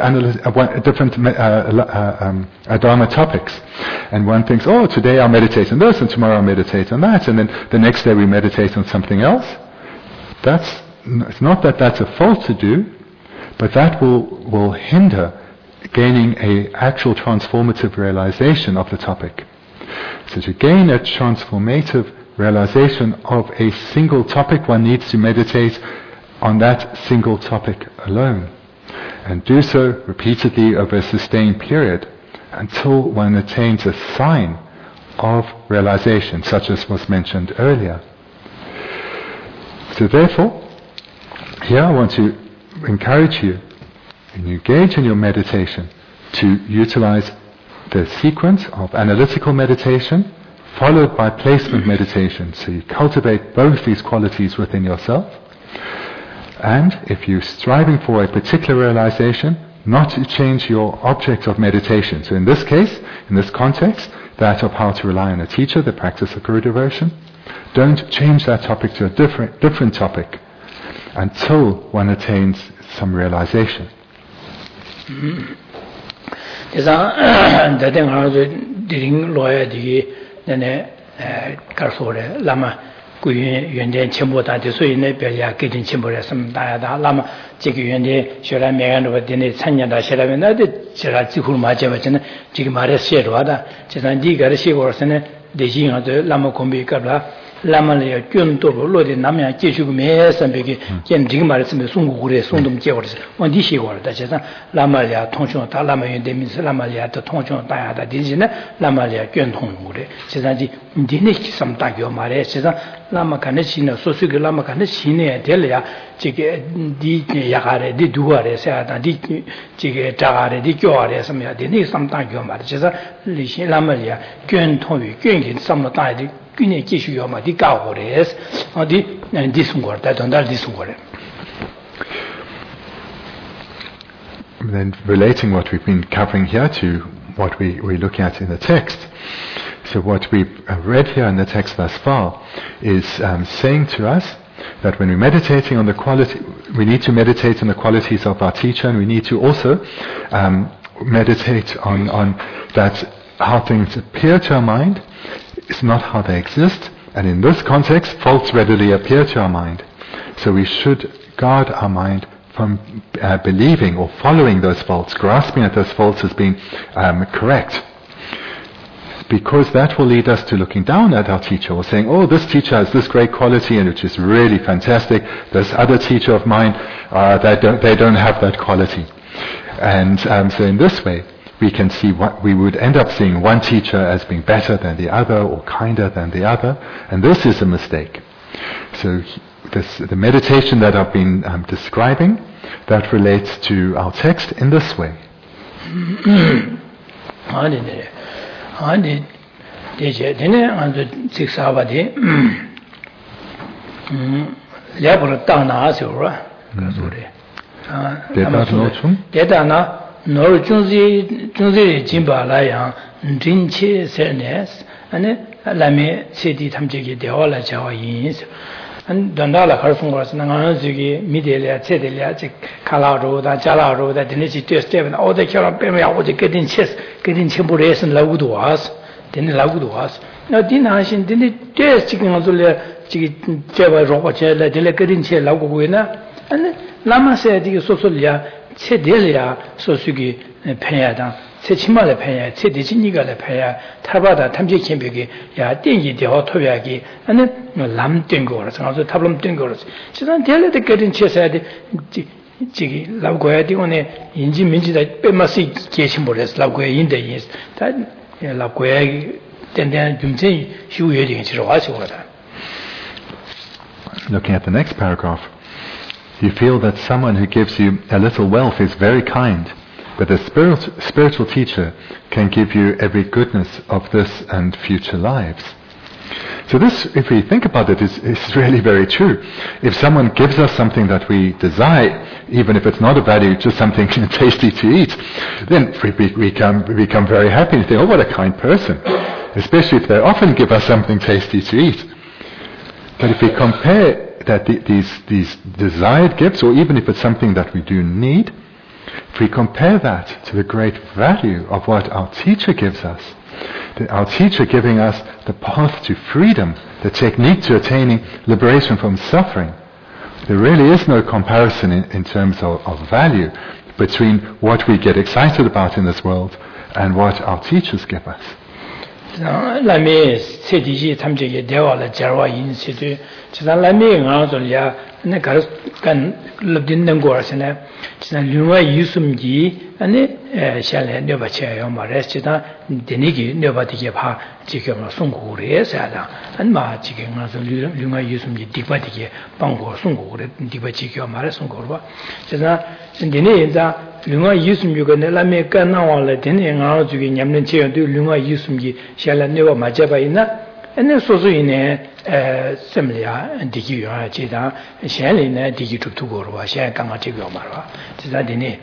Dharma topics, and one thinks, oh, today I'll meditate on this, and tomorrow I'll meditate on that, and then the next day we meditate on something else. It's not that that's a fault to do, but that will hinder gaining a actual transformative realization of the topic. So to gain a transformative realization of a single topic, one needs to meditate on that single topic alone, and do so repeatedly over a sustained period until one attains a sign of realization, such as was mentioned earlier. So therefore, here I want to encourage you, when you engage in your meditation, to utilize the sequence of analytical meditation followed by placement meditation. So you cultivate both these qualities within yourself. And if you're striving for a particular realization, not to change your object of meditation. So in this case, in this context, that of how to rely on a teacher, the practice of Guru devotion, don't change that topic to a different topic until one attains some realization. Lama le kyun to lo de namya jeju me sambe ge ken ding ma se me sung gu re sung dum je wo wan di shi wo da je san lama ya tong chong da lama yun de mi se lama ya de tong chong da ya da di ji ne lama ya kyun tong gu re je san di ne ki sam da gyo ma re je san lama kan ne chi ne so su ge lama kan ne chi ne de le ya je ge di ya ga re di du wa re sa da di je ge da ga re di kyo wa re sam ya de ne sam da gyo ma re je san li xin lama ya kyun tong yu kyun ge sam da de Then relating what we've been covering here to what we're looking at in the text. So what we've read here in the text thus far is saying to us that when we're meditating on the quality, we need to meditate on the qualities of our teacher, and we need to also meditate on that how things appear to our mind. It's not how they exist, and in this context, faults readily appear to our mind. So we should guard our mind from believing or following those faults, grasping at those faults as being correct. Because that will lead us to looking down at our teacher, or saying, oh, this teacher has this great quality, and which is really fantastic. This other teacher of mine, they don't have that quality. And so in this way, we can see what we would end up seeing one teacher as being better than the other or kinder than the other, and this is a mistake. So the meditation that I've been describing, that relates to our text in this way. Nor Junzi Jimba Layang, Jinche Sernes, and Lame City Tamjiki, the Ola Jawa Yins, and Dondala Harfungos, Nanganzugi, Midelia, Cedelia, Kala Road, Jala Road, the Nisi to step, and all the Karapemia was getting chess, getting Chimbures and Lauduas, then Lauduas. Now, Dinashin didn't just chicken on the Java Robert, the Delegating Laguina, and Lama said, Sosolia. Cedelia Sosugi Payada, Sechimala Paya, Cediciniga Paya, Tabada, Tamji Chimbigi, Ya Dingi de Otoyagi, and then Lam Dingors, and also Tablam Dingors. She don't tell it the getting chess at Jiggy, Lagoya, the only Inji Minji that Pemasi Kishimboras, Lagoya in the East, that Lagoya, then Jumse, she will hear Looking at the next paragraph. You feel that someone who gives you a little wealth is very kind, but a spiritual teacher can give you every goodness of this and future lives. So this, if we think about it, is really very true. If someone gives us something that we desire, even if it's not a value, just something tasty to eat, then we become very happy and think, oh, what a kind person. Especially if they often give us something tasty to eat. But if we compare that these desired gifts, or even if it's something that we do need, if we compare that to the great value of what our teacher gives us, our teacher giving us the path to freedom, the technique to attaining liberation from suffering, there really is no comparison in terms of value between what we get excited about in this world and what our teachers give us. 아니 샬레 녀바체요 말했지다 데니기 녀바디게 파 지금 송고래서다 안마 지금 가서 류가 유숨이 디바디게 방고 송고래 디바지겨 말해 송고르바 제가 데니 인자 류가 유숨이가 내라메 까나와래 데니 가서 주기 냠는 체도 류가 유숨이 샬레 녀바 맞아봐 있나 ane sosu ine semliya digi yuwa chida shen li ne digi chubtu korwa shen kanga chigyo marwa chida dine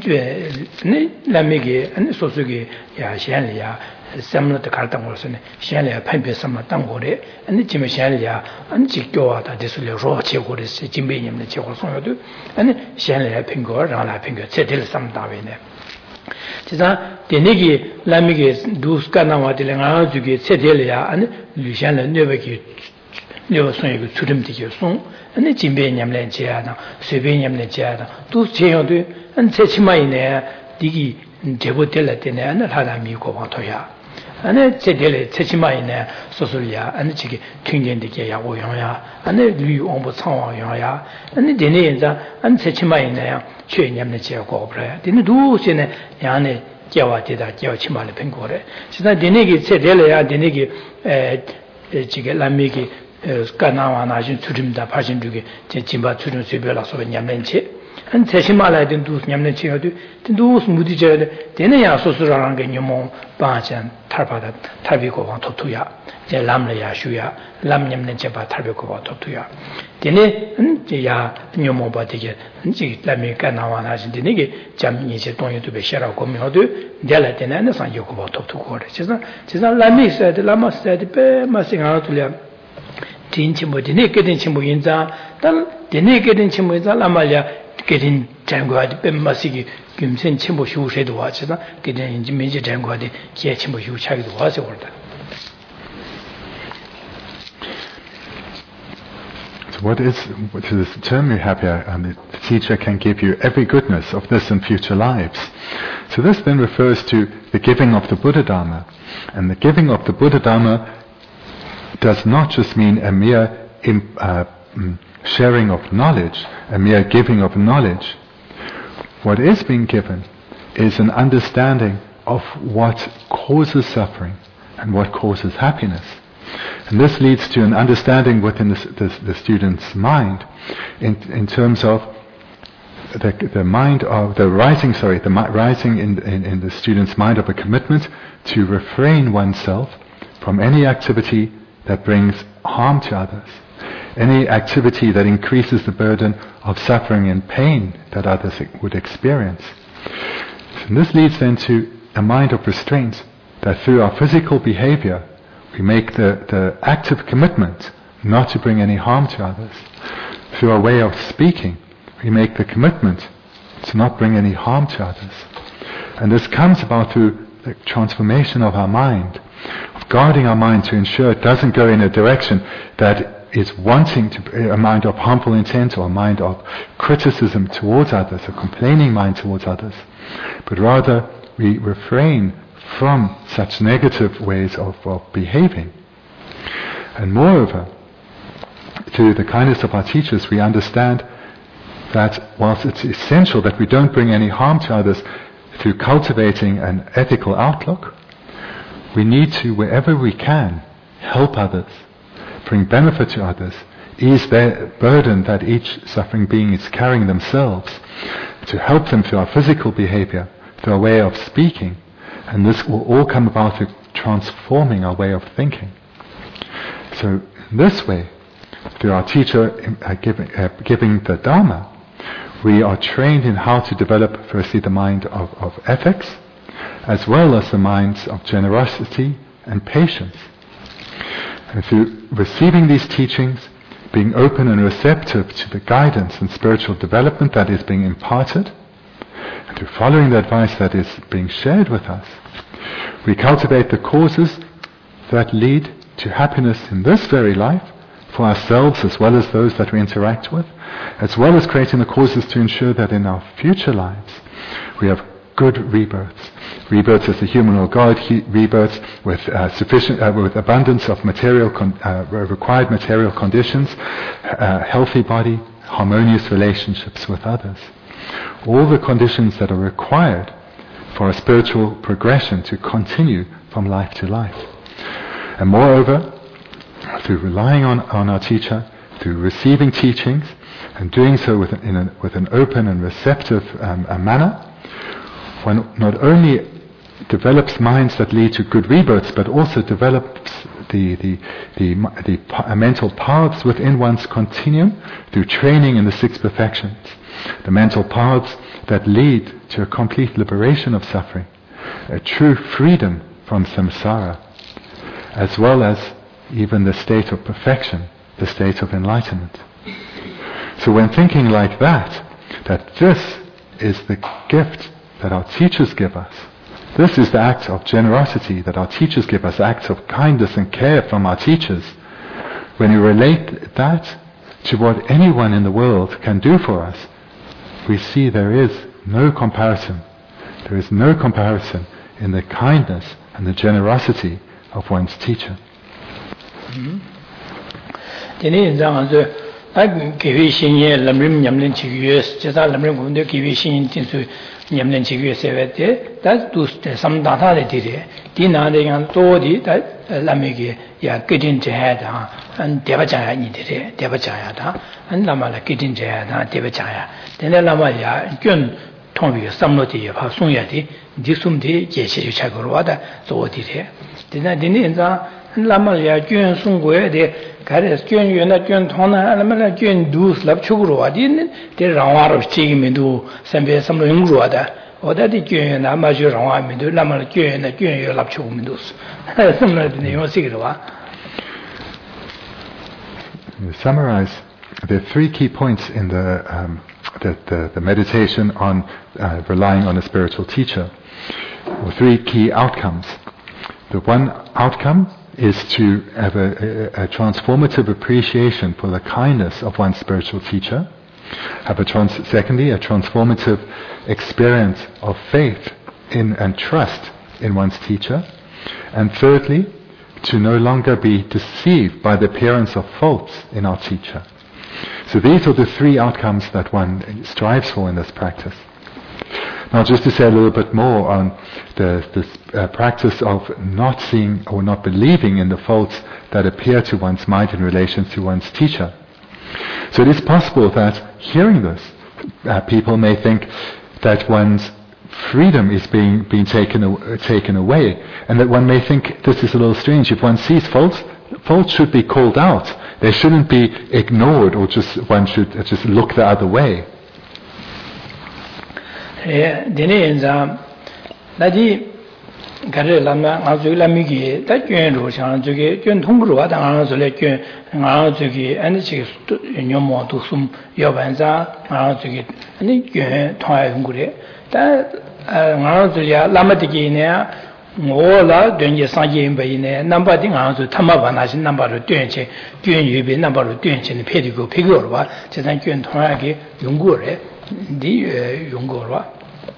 ane lami ki ane sosu ki ya shen li ya semla ta kartang korso ne shen li ya panpe samla tang kore ane jime shen li ya ane chigyo wa ta desu li roha che kore se jimbe nyamne che kore song yodo ane shen li ya pingyo rang la pingyo tse tili samdawe ne 지사 데네기 라미게 두스카 나와들에 nga 주게 세델이야 아니 루샨의 뇌백이 뇌선이 주름되게 송 아니 진배 냠래 제하다 쇠배 냠래 제하다 또 제요도 안 제치마이네 디기 제보될 때네 아니 하나미 고바토야 아니 제델에 제치마이네 소소리야 아니 지게 튕겐되게 야고용야 아니 류옹부 상황용야 아니 데네인자 안 제치마이네 최냠네 제고 그래 데네 두세네 야네 겨와디다 겨치마를 팽고래 진짜 데네기 제델에야 데네기 지게 라미기 까나와나신 주림다 파신주게 제 짐바 주림 수별라서 냠렌체 한 제시말라든 두스 냠네 치어도 두스 무디제 데네야 소스라는 게 녀모 바잔 탈바다 탈비고 와 토투야 제 람레야 슈야 람냠네 제바 탈비고 와 토투야 데네 야 녀모 바디게 지 라미가 나와나신 데네게 잠이 이제 동요도 베셔라고 미어도 데라데네 산요고 와 토투고래 제가 라미스데 라마스데 베 마싱아토리아 진치모디네 게든치모 인자 달 데네 게든치모 인자 라말야 getting 장과디 뱀마시기 김선 침보 휴세도 와지나 getting 인지 민지 장과디 기에 침보 휴차기도 와서 그러다. So what is this term you have here? And the teacher can give you every goodness of this and future lives. So this then refers to the giving of the Buddha Dharma, and the giving of the Buddha Dharma does not just mean a mere sharing of knowledge, a mere giving of knowledge. What is being given is an understanding of what causes suffering and what causes happiness. And this leads to an understanding within the student's mind in terms of the mind of the rising in the student's mind of a commitment to refrain oneself from any activity that brings harm to others, any activity that increases the burden of suffering and pain that others would experience. And this leads then to a mind of restraint, that through our physical behavior we make the active commitment not to bring any harm to others. Through our way of speaking we make the commitment to not bring any harm to others. And this comes about through the transformation of our mind, of guarding our mind to ensure it doesn't go in a direction that is wanting to, a mind of harmful intent or a mind of criticism towards others, a complaining mind towards others, but rather we refrain from such negative ways of behaving. And moreover, through the kindness of our teachers, we understand that whilst it's essential that we don't bring any harm to others through cultivating an ethical outlook, we need to, wherever we can, help others, bring benefit to others, ease their burden that each suffering being is carrying themselves, to help them through our physical behavior, through our way of speaking, and this will all come about through transforming our way of thinking. So in this way, through our teacher giving the Dharma, we are trained in how to develop firstly the mind of ethics, as well as the minds of generosity and patience. And through receiving these teachings, being open and receptive to the guidance and spiritual development that is being imparted, and through following the advice that is being shared with us, we cultivate the causes that lead to happiness in this very life, for ourselves as well as those that we interact with, as well as creating the causes to ensure that in our future lives we have good rebirths. Rebirths as a human or God, rebirths with with abundance of required material conditions, healthy body, harmonious relationships with others. All the conditions that are required for a spiritual progression to continue from life to life. And moreover, through relying on our teacher, through receiving teachings, and doing so with an open and receptive manner, one not only develops minds that lead to good rebirths, but also develops the mental paths within one's continuum through training in the 6 perfections. The mental paths that lead to a complete liberation of suffering, a true freedom from samsara, as well as even the state of perfection, the state of enlightenment. So when thinking like that this is the gift that our teachers give us, this is the act of generosity that our teachers give us, acts of kindness and care from our teachers, when you relate that to what anyone in the world can do for us, we see there is no comparison. There is no comparison in the kindness and the generosity of one's teacher. Kiwi Shinye Lamrim Yamlin Chiguyes, Jesa Lamrim Kundu Kiwi Shin Tinsu Yamlin Chiguyes Sevete, that does some data de Tire, Dina de Yan Todi, that Lamigi, Ya Gidin Jahada, and Devachaya Nidire, Devachayata, and Lamala Gidin Jahada, Devachaya. Then Lamaya, Jun Tombi, Samnoti, Hasunyati, Disumdi, Jeshi Chagurwada, Zodire. Dinza. Lamaya Jun Sungwe, the Caris Jun Yuna Jun Tona, Lamala Jun do slap Chugro, didn't the Rawar of Chigimidu, Sambe some Lungruada, or that the Jun Amaju Rawamidu, Lamala Jun, the Jun Lapchumidus. Similar to the Yosigua. To summarize, there are 3 key points in the meditation on relying on a spiritual teacher, or 3 key outcomes. The one outcome is to have a transformative appreciation for the kindness of one's spiritual teacher. Secondly, a transformative experience of faith in and trust in one's teacher. And thirdly, to no longer be deceived by the appearance of faults in our teacher. So these are the 3 outcomes that one strives for in this practice. Now, just to say a little bit more on the practice of not seeing or not believing in the faults that appear to one's mind in relation to one's teacher. So it is possible that hearing this, people may think that one's freedom is being taken away, and that one may think this is a little strange. If one sees faults should be called out. They shouldn't be ignored, or one should just look the other way. Dene Nadi Gare Lama, Azulamigi, that Jun Roshan, Jun Tungru, Anazulek, Anazaki, and the chief in your more to some Yovanza, Anazaki, and the Jun Toy that Anazulia, Lamadikina. Mola, Dunja Sanjay Bayne, number thing to Tamabana, number of Dunche, Jun Yubi, number of Dunche, and Pedigo, Pigorva, Chetan Jun Toragi, Yungure, the Yungorva.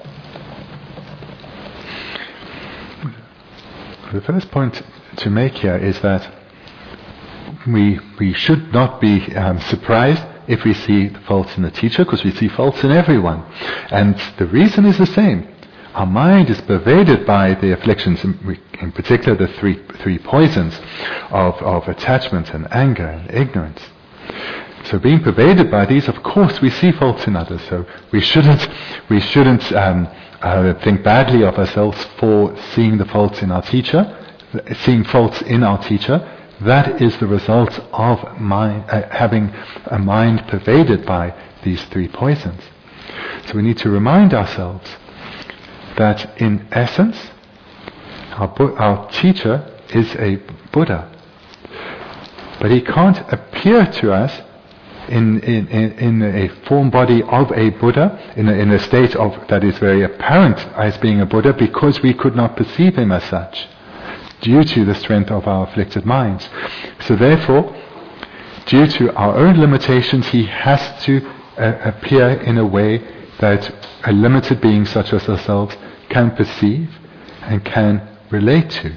The first point to make here is that we should not be surprised if we see faults in the teacher, because we see faults in everyone. And the reason is the same. Our mind is pervaded by the afflictions, in particular the three poisons of attachment and anger and ignorance. So being pervaded by these, of course, we see faults in others. So we shouldn't think badly of ourselves for seeing the faults in our teacher, seeing faults in our teacher, that is the result of having a mind pervaded by these three poisons. So we need to remind ourselves that in essence, our teacher is a Buddha. But he can't appear to us in a form body of a Buddha, in a state that is very apparent as being a Buddha, because we could not perceive him as such, due to the strength of our afflicted minds. So therefore, due to our own limitations, he has to appear in a way that a limited being such as ourselves can perceive and can relate to.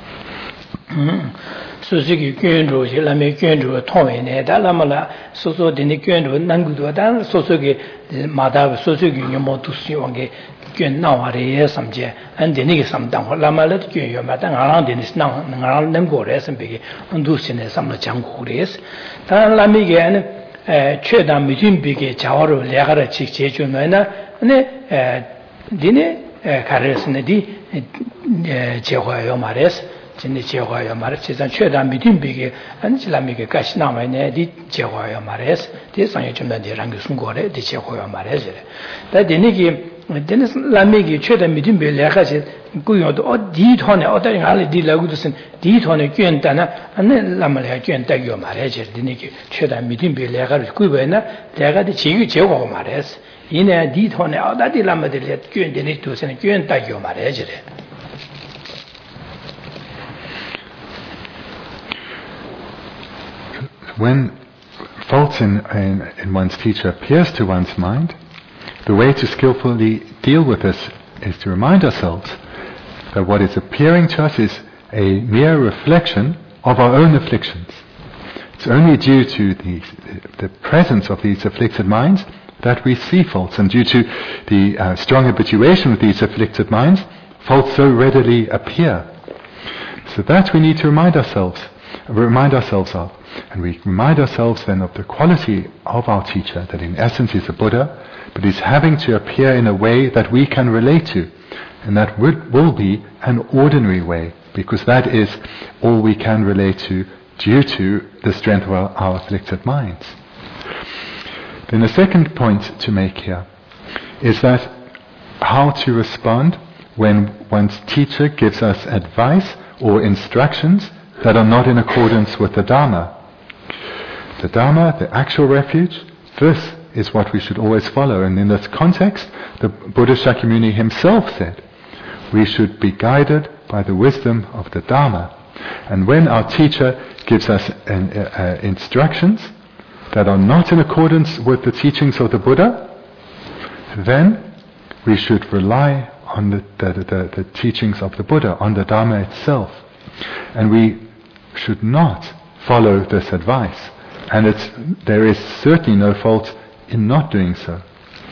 소소기 교인으로 일람의 교인으로 통해내 달라마라 소소 되는 교인으로 난구도 단 소소기 마다 소소기 녀모도 수용게 교인 나와래 삼제 안 되는 게 삼당 라마라 교인요 마당 알랑 되는 상 나랑 넘고래 선배기 언두신에 삼로 장고래스 단 라미게는 최다 미진비게 자와로 레가라 직제주면은 네 디네 가르스네디 제화요 말레스 진짜 제화요 말레스 최다 미진비게 안질라미게 같이 나와네 디 제화요 말레스 대상에 좀 내랑 순고래 디 제화요 말레스 다 디니기 데니스 라미기 최다 미진비 레가지 구요도 어디 톤에 어디 알이 디라고도선 디 톤에 괜다나 안네 라말에 괜다요 말레스 디니기 최다 미진비 레가를 구요에나 레가디 제유 제화고 말레스 이내 디 톤에 어디 라마들 괜데니 도선 괜다요 말레스 When faults in one's teacher appears to one's mind, the way to skillfully deal with this is to remind ourselves that what is appearing to us is a mere reflection of our own afflictions. It's only due to the presence of these afflicted minds that we see faults, and due to the strong habituation with these afflicted minds, faults so readily appear. So that we need to remind ourselves of. And we remind ourselves then of the quality of our teacher, that in essence is a Buddha, but is having to appear in a way that we can relate to. And that will be an ordinary way, because that is all we can relate to due to the strength of our afflicted minds. Then the second point to make here is that how to respond when one's teacher gives us advice or instructions that are not in accordance with the Dharma. The Dharma, the actual refuge, this is what we should always follow. And in this context, the Buddha Shakyamuni himself said, we should be guided by the wisdom of the Dharma. And when our teacher gives us instructions that are not in accordance with the teachings of the Buddha, then we should rely on the teachings of the Buddha, on the Dharma itself. And we should not follow this advice. And there is certainly no fault in not doing so.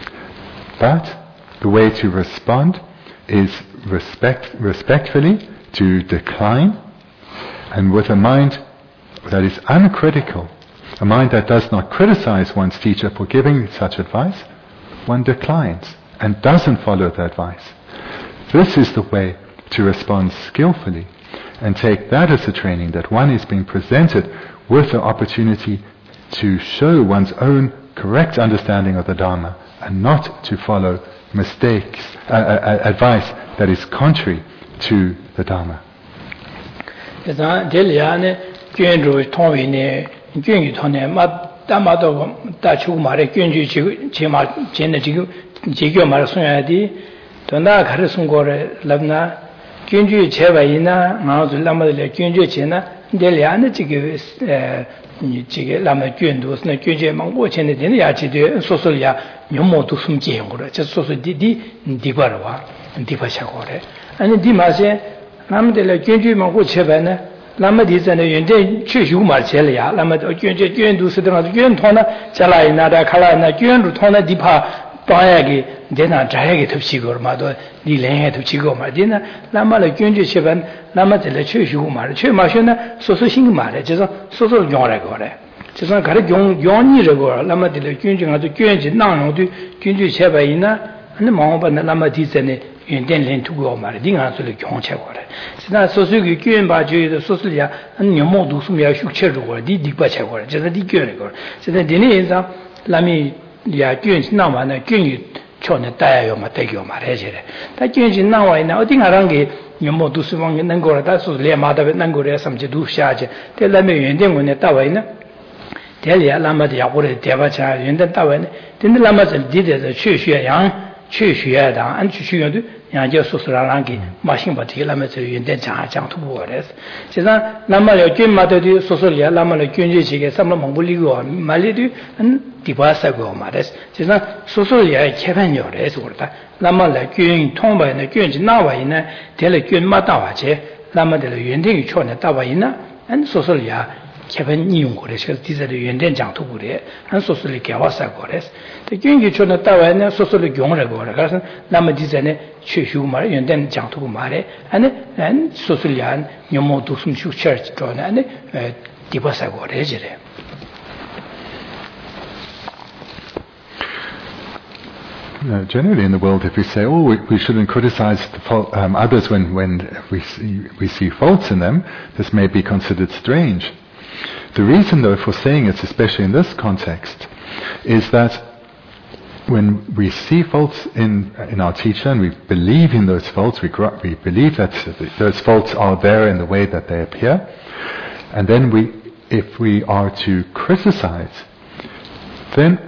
But the way to respond is respectfully to decline, and with a mind that is uncritical, a mind that does not criticize one's teacher for giving such advice, one declines and doesn't follow the advice. This is the way to respond skillfully, and take that as a training, that one is being presented with the opportunity to show one's own correct understanding of the Dharma, and not to follow advice that is contrary to the Dharma. gyunju cheba ina ngao zu lama de gyunju chena de liane chige lama gyundu sna gyunje mangbo chene de ya chi de soso ya nyomo tu sum je ngora che soso di barwa di ba sha gore ani di ma se nam de le gyunju mangbo cheba na lama di zane yende chu shu ma che le ya lama de gyundu se de ma gyun thona chala ina da khala na gyundu thona di pha 빠야기 내나 자야기 덮치고 말도 니 랭해 덮치고 말이나 남말의 견주 시반 남한테 최시고 말 최마셔나 소소신 말에 그래서 소소 용하라고 그래 그래서 가르 용이라고 남한테 견주 가서 견주 나노도 견주 제바이나 ane maungpa na lama di zane yun ten len tukuyo mara, di nga su le kyong che kore. Sina sosu ki kyun ba juyo sosu ya, ane nyamo du sum ya shuk che kore, di dikpa che kore, jasa di kyun kore. Sina dine yinza, lami ya kyun si nama na kyun yu cho ne daya yo ma dekyo ma re che re. Ta kyun si nama ina, o di nga rangi nyamo du sum wangi nangore, ta sosu le ma tabe nangore samche du sha che, te lami yun ten kone tawa ina, 대리야 라마드 야고레 대바차 연단 따와네 근데 라마즈 디데서 취취양 취취야다 안 취취야도 양저 소소라랑기 마신바티 라마즈 연단 장투보레스 제가 라마요 균마도디 소소리아 라마로 균지지게 삼로 몽불리고 말리도 안 디바사고 말레스 제가 소소리아 개변요레스 그렇다 라마라 균 통바네 균지 나와이네 대리 균마다와제 라마들 연딩이 초네 따와이나 안 소소리아 개변 이용 거래서 디자를 연된 장투 그래 한 소설이 개와사 거래서 대경기 전에 따와는 소설이 경을 거래 그래서 남의 디자인에 최후 말 연된 장투 말에 안 소설이 한 녀모도 숨 쉬쳐 전에 안에 디바사 거래지래. Generally in the world, if we say, oh, we shouldn't criticize others when we see faults in them, this may be considered strange. The reason, though, for saying it, especially in this context, is that when we see faults in our teacher and we believe in those faults, we believe that those faults are there in the way that they appear, and then if we are to criticize, then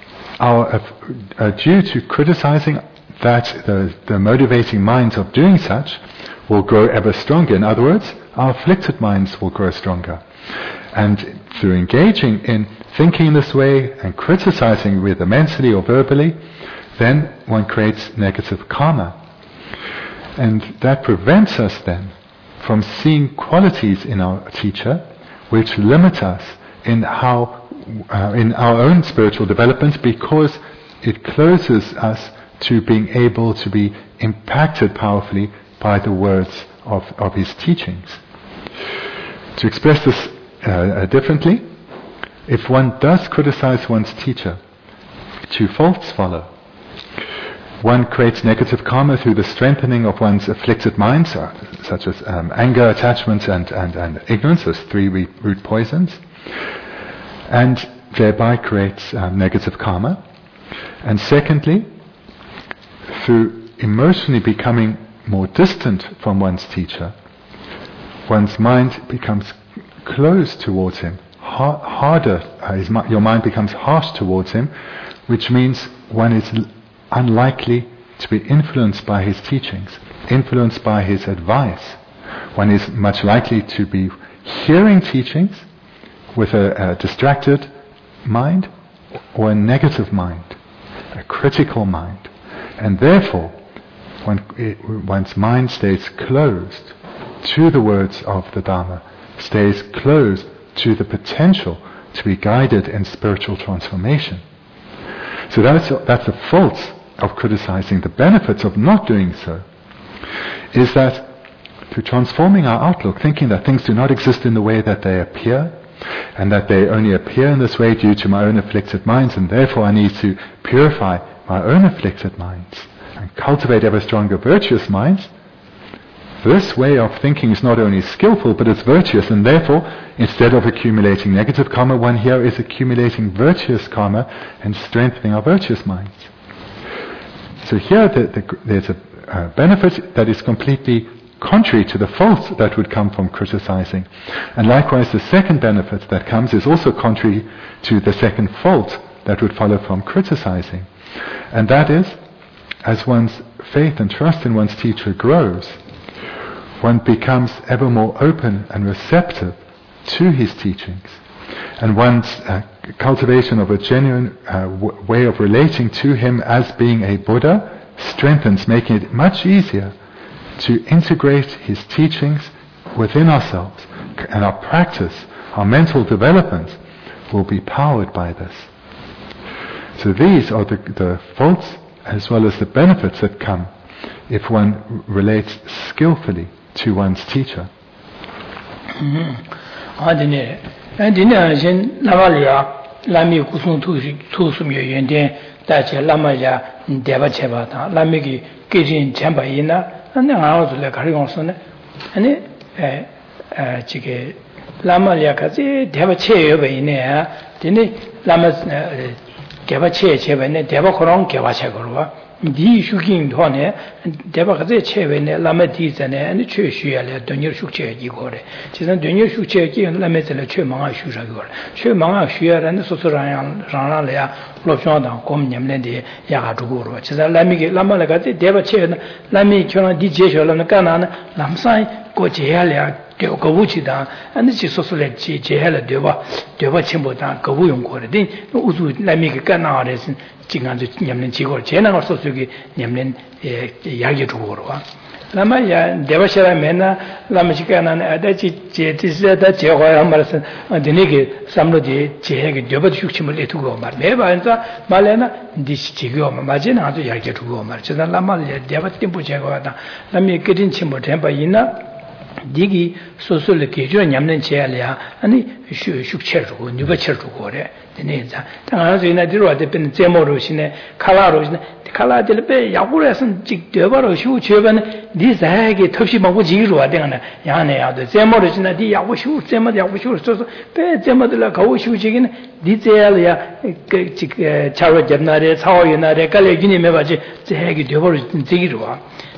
due to criticizing, that the motivating minds of doing such will grow ever stronger. In other words, our afflicted minds will grow stronger. And through engaging in thinking in this way and criticizing with mentally or verbally, then one creates negative karma. And that prevents us then from seeing qualities in our teacher which limit us in our own spiritual development, because it closes us to being able to be impacted powerfully by the words of his teachings. To express this differently, if one does criticize one's teacher, two faults follow. One creates negative karma through the strengthening of one's afflicted minds, such as anger, attachment, and ignorance, those three root poisons, and thereby creates negative karma. And secondly, through emotionally becoming more distant from one's teacher, one's mind becomes closed towards him, harder. Your mind becomes harsh towards him, which means one is unlikely to be influenced by his teachings, influenced by his advice. One is much likely to be hearing teachings with a distracted mind or a negative mind, a critical mind, and therefore one's mind stays closed to the words of the Dharma, stays closed to the potential to be guided in spiritual transformation. So that's the fault of criticizing. The benefits of not doing so is that through transforming our outlook, thinking that things do not exist in the way that they appear, and that they only appear in this way due to my own afflicted minds, and therefore I need to purify my own afflicted minds and cultivate ever stronger virtuous minds, this way of thinking is not only skillful, but it's virtuous, and therefore, instead of accumulating negative karma, one here is accumulating virtuous karma and strengthening our virtuous minds. So here there's a benefit that is completely contrary to the fault that would come from criticizing. And likewise, the second benefit that comes is also contrary to the second fault that would follow from criticizing. And that is, as one's faith and trust in one's teacher grows, one becomes ever more open and receptive to his teachings. And one's cultivation of a genuine way of relating to him as being a Buddha strengthens, making it much easier to integrate his teachings within ourselves. And our practice, our mental development, will be powered by this. So these are the faults as well as the benefits that come if one relates skillfully to one's teacher. 다시 라마야 대바 제바다 라미기 끼진 챔바이나 안에 아우들에 가리고서네 아니 지게 라마야 가지 대바 체여베이네 되네 라마 대바 체제베네 대바 그런 개화책으로 디 슈긴 돈에 대바 가지 체베네 라마디잖아 아니 최슈야래 돈여 슈체기 거래 지난 돈여 슈체기 라메들 최망아 슈라기 거래 최망아 슈야라는 소소라양 라라래야 로션다 곰냠네디 야가 두고로 지난 라미게 라마라 가지 대바 체 라미 교나 디제셔라는 까나는 남사이 고제야래 거부치다 아니 소소래 제해라 되바 침보다 거부용 거래데 우주 라미게 까나래신 지간도 냠는 지고 제나가 소소기 냠는 야기 두고로 와 라마야 대바샤라 메나 라마시카나는 아다지 제티스다 제화야 말선 되네게 삼로디 제해게 되바 죽침을 내두고 말 매반자 말레나 디시 지고 맞이나 아주 야기 두고 말 제나 라마야 대바 팀부 제거하다 라미 그린 침보 템바 있나 디기 소소를 계죠 냠는 제알이야 아니 슉체르고 누바체르고 그래 되네자 당하서 이나 뒤로한테 뺀 제모로시네 칼라로시네 칼라들베 야구레선 직되버로 슈 제반에 니자에게 톱시 먹고 지기로 와대가나 야네야도 제모로시나 디 야구 슈 제모 야구 슈 소소 베 제모들라 가고 슈 지기는 니제알이야 그 차로 잡나래 사오이나래 깔레기니 메바지 제에게 되버로 지기로 와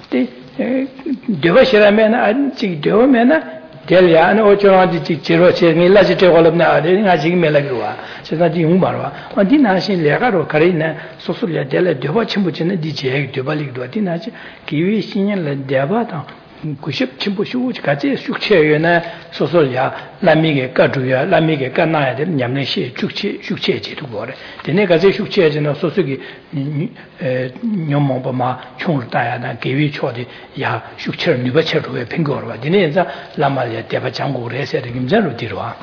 되버시라면 안지 되면은 될야는 오초라지 지로체 밀라지 되걸었나 아니가 지금 melagruwa 세다지 humbarwa 어디나신 레가로 가리나 소소려 될 되버 침부지는 디제 되발리도 어디나지 기위 신년 대바다 90 침부슈 같이 숙체여나 소소려 라미게 까주야 라미게 까나야 될 냠내시 숙체지도 거래 되네 가지 숙체지는 소소기 뇽몽바마 총다야나 기위 초디 야 숙체를 누버체로에 핑거와 되네자 라말야 대바 장고를 해서 김자로 뒤로와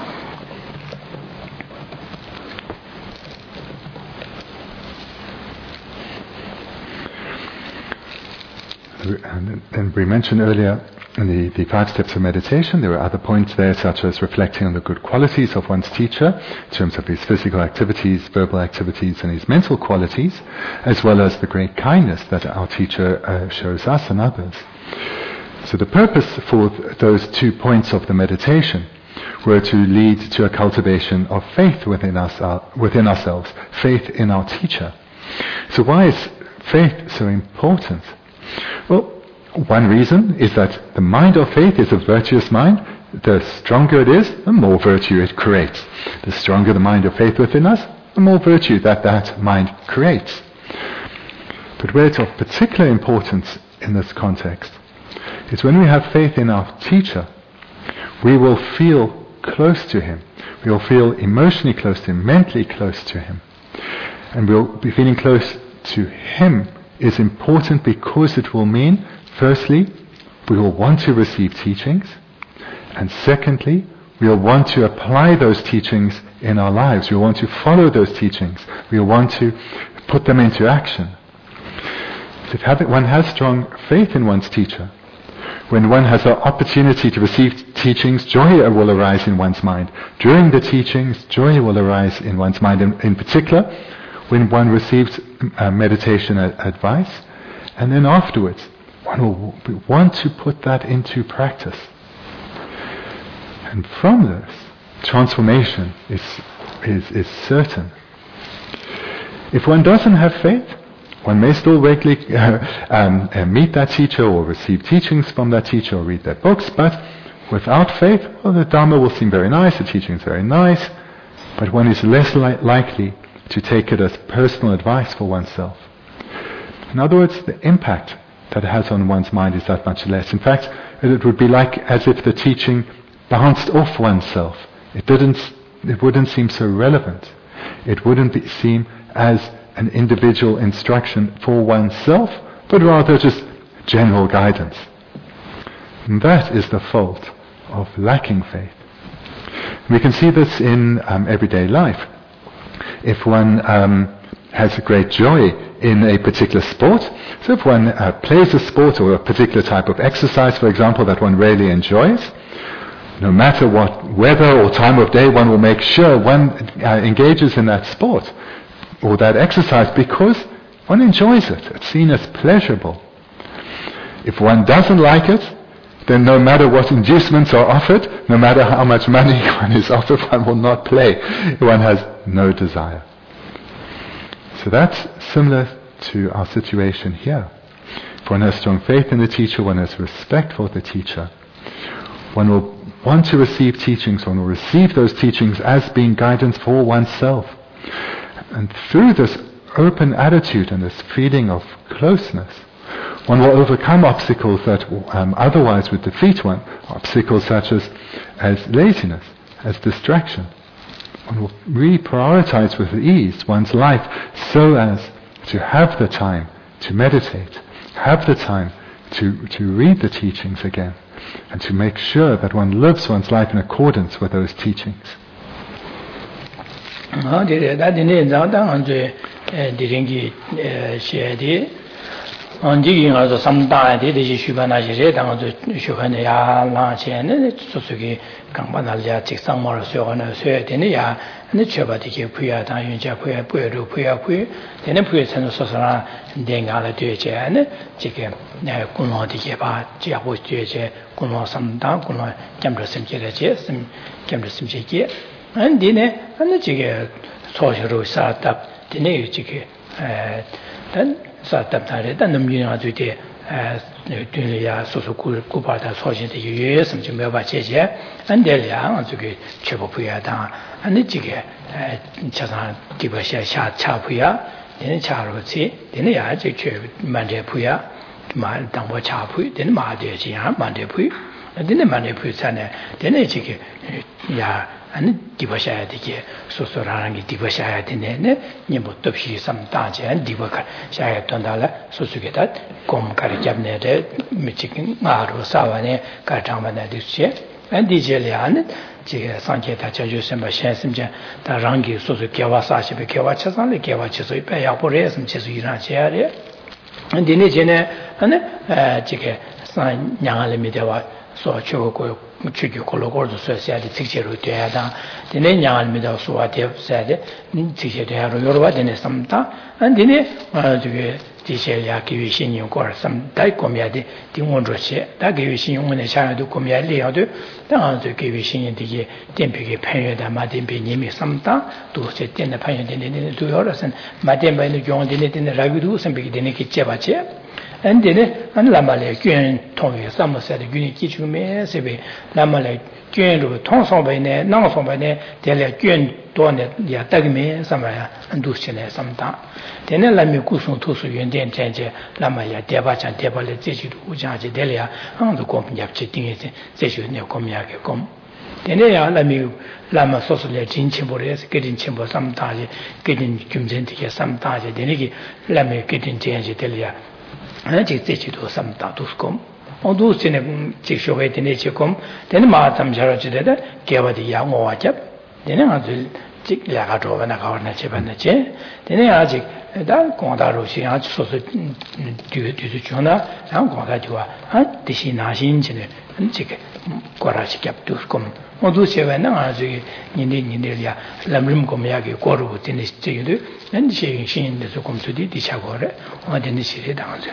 And then we mentioned earlier in the 5 steps of meditation, there are other points there such as reflecting on the good qualities of one's teacher in terms of his physical activities, verbal activities and his mental qualities, as well as the great kindness that our teacher shows us and others. So the purpose for those 2 points of the meditation were to lead to a cultivation of faith within ourselves, faith in our teacher. So why is faith so important? Well, one reason is that the mind of faith is a virtuous mind. The stronger it is, the more virtue it creates. The stronger the mind of faith within us, the more virtue that mind creates. But where it's of particular importance in this context is when we have faith in our teacher, we will feel close to him. We will feel emotionally close to him, mentally close to him. And we'll be feeling close to him is important because it will mean, firstly, we will want to receive teachings, and secondly, we will want to apply those teachings in our lives. We will want to follow those teachings. We will want to put them into action. If one has strong faith in one's teacher, when one has the opportunity to receive teachings, joy will arise in one's mind. During the teachings, joy will arise in one's mind, in particular, when one receives meditation advice, and then afterwards, one will want to put that into practice. And from this, transformation is certain. If one doesn't have faith, one may still regularly meet that teacher or receive teachings from that teacher or read their books, but without faith, well, the Dharma will seem very nice, the teaching is very nice, but one is less likely to take it as personal advice for oneself. In other words, the impact that it has on one's mind is that much less. In fact, it would be like as if the teaching bounced off oneself. It wouldn't seem so relevant. It wouldn't seem as an individual instruction for oneself, but rather just general guidance. And that is the fault of lacking faith. We can see this in everyday life. If one has a great joy in a particular sport, so if one plays a sport or a particular type of exercise, for example, that one really enjoys, no matter what weather or time of day, one will make sure one engages in that sport. or that exercise because one enjoys it. It's seen as pleasurable. If one doesn't like it, then no matter what inducements are offered, no matter how much money one is offered, one will not play. One has no desire. So that's similar to our situation here. If one has strong faith in the teacher, one has respect for the teacher, one will want to receive teachings, one will receive those teachings as being guidance for oneself. And through this open attitude and this feeling of closeness, one will overcome obstacles that otherwise would defeat one, obstacles such as laziness, as distraction. One will really prioritize with ease one's life so as to have the time to meditate, have the time to read the teachings again, and to make sure that one lives one's life in accordance with those teachings. 언지기 가서 삼다에 대지 슈가나지레 당도 슈가네 야 라체네 소소기 강반할자 직상모를 쇠거나 쇠야 되네야 네 쳐바디게 부야 당윤자 부야 부여로 부야 부 되는 부여 선을 써서나 내가를 되제네 지게 내 군어디게 봐 지하고 되제 군어 삼다 군어 점르심제제 심 점르심제게 안디네 안네 지게 소셔로 사답 되네 지게 단 사답다래 단 넘기는 아주 돼 뒤에야 소소 구바다 소신의 유예성 좀 해봐 제제 안 될야 아주 그 최고부야다 아니 지게 차상 디버샤 차부야 되는 차로지 되는 야지 최 만대부야 말 당보 차부 되는 마대지야 만대부 되는 만대부 산에 되는 지게 야 아니 디버샤야 되게 소소라는 게 디버샤야 되네 니뭐 뜻이 삼다제 디버가 샤야 돈달라 소소게다 곰카리 잡네데 미치긴 마로 사와네 가장만에 되지 안디젤리안 지게 상계다 저주선 바신심제 다랑기 소소 개와사시베 개와차산레 개와치소 이페야보레스 제수 일하셔야 안디네 제네 아니 지게 산 냥알레 미데와 소초고 추기 콜로고도 소시아디 직제로 돼야다 되네 냥알미다 소와데 사데 직제대로 여러와 되네 삼다 안디네 저게 디셀야 기위신용 거를 삼다이 고미야데 딩원로시 다 기위신용문에 샤야도 고미야리야도 다저 기위신이 되게 템피게 편여다 마템비님이 삼다 도세 때네 편여되네 도여러선 마템바이는 용되네 되네 라기도 선비게 되네 기체바체 안데네 안 라말레 꽌 통에 삼마세의 균이 기중에 세베 라말레 꽌로 통성베네 나성베네 델레 꽌 도네 야 따기메 삼마야 안두시네 삼다 데네 라미 구송 토수 연된 전제 라마야 대바찬 대발레 제시도 우자제 델레야 한도 곰nhập 띵에세 제시네 곰야게 곰 데네야 라미 라마 소소레 진침보레스 게딘 침보 삼다지 게딘 균전티게 삼다지 데네기 라미 게딘 제제 델레야 아직 제치도 삼다 두스콤 어두스네 직쇼에 되네 지금 되는 마탐 잘어지되다 개와디 양오와잡 되는 아주 직야가 도바나 가원나 제반나제 되네 아직 다 공다로시 아주 소소 뒤뒤 주나 상 공다지와 아 대신 나신지네 지게 꼬라시갑 두스콤 어두세와나 아주 니네야 람름 고미야게 꼬르고 되네 지기도 난지 신인데 조금 수디 디샤고래 어디니 시리 당하죠.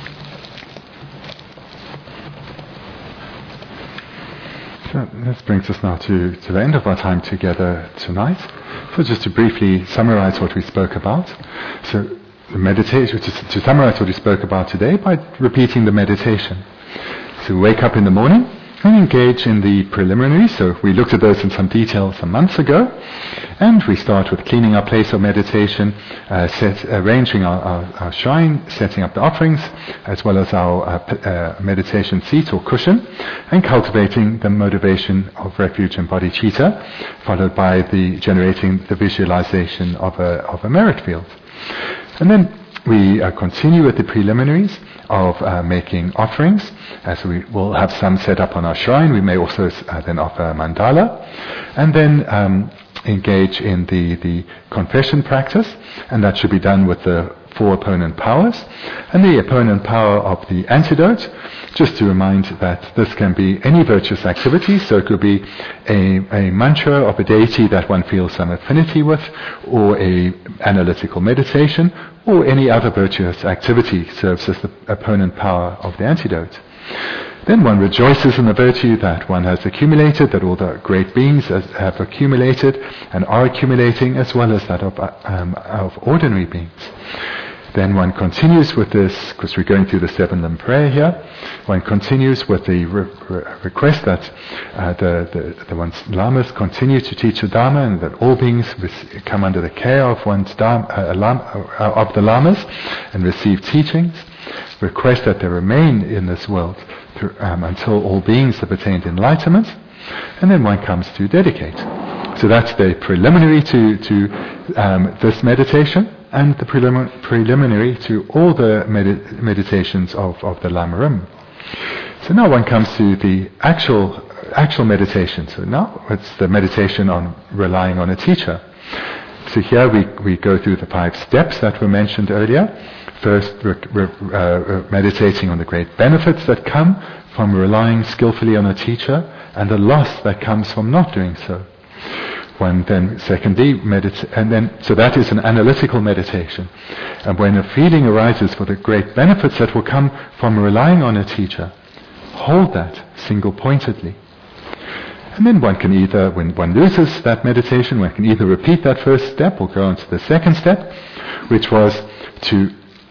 So this brings us now to the end of our time together tonight. So just to briefly summarize what we spoke about. So the meditation, to summarize what we spoke about today by repeating the meditation. So we wake up in the morning and engage in the preliminaries. So we looked at those in some detail some months ago. And we start with cleaning our place of meditation, arranging our shrine, setting up the offerings, as well as our meditation seat or cushion, and cultivating the motivation of refuge and bodhicitta, followed by generating the visualization of a merit field. And then we continue with the preliminaries of making offerings, as we will have some set up on our shrine. We may also then offer a mandala, and then engage in the confession practice, and that should be done with the 4 opponent powers, and the opponent power of the antidote, just to remind that this can be any virtuous activity, so it could be a mantra of a deity that one feels some affinity with, or a analytical meditation, or any other virtuous activity serves as the opponent power of the antidote. Then one rejoices in the virtue that one has accumulated, that all the great beings have accumulated and are accumulating, as well as that of ordinary beings. Then one continues with this, because we're going through the 7-limb prayer here, one continues with the request that the one's lamas continue to teach the Dharma, and that all beings come under the care of one's of the lamas and receive teachings. Request that they remain in this world until all beings have attained enlightenment, and then one comes to dedicate. So that's the preliminary to this meditation, and the preliminary to all the meditations of the Lamrim. So now one comes to the actual meditation. So now it's the meditation on relying on a teacher. So here we go through the 5 steps that were mentioned earlier. First, meditating on the great benefits that come from relying skillfully on a teacher, and the loss that comes from not doing so. One then, secondly, so that is an analytical meditation. And when a feeling arises for the great benefits that will come from relying on a teacher, hold that single-pointedly. And then one can either, when one loses that meditation, one can either repeat that first step or go on to the second step, which was to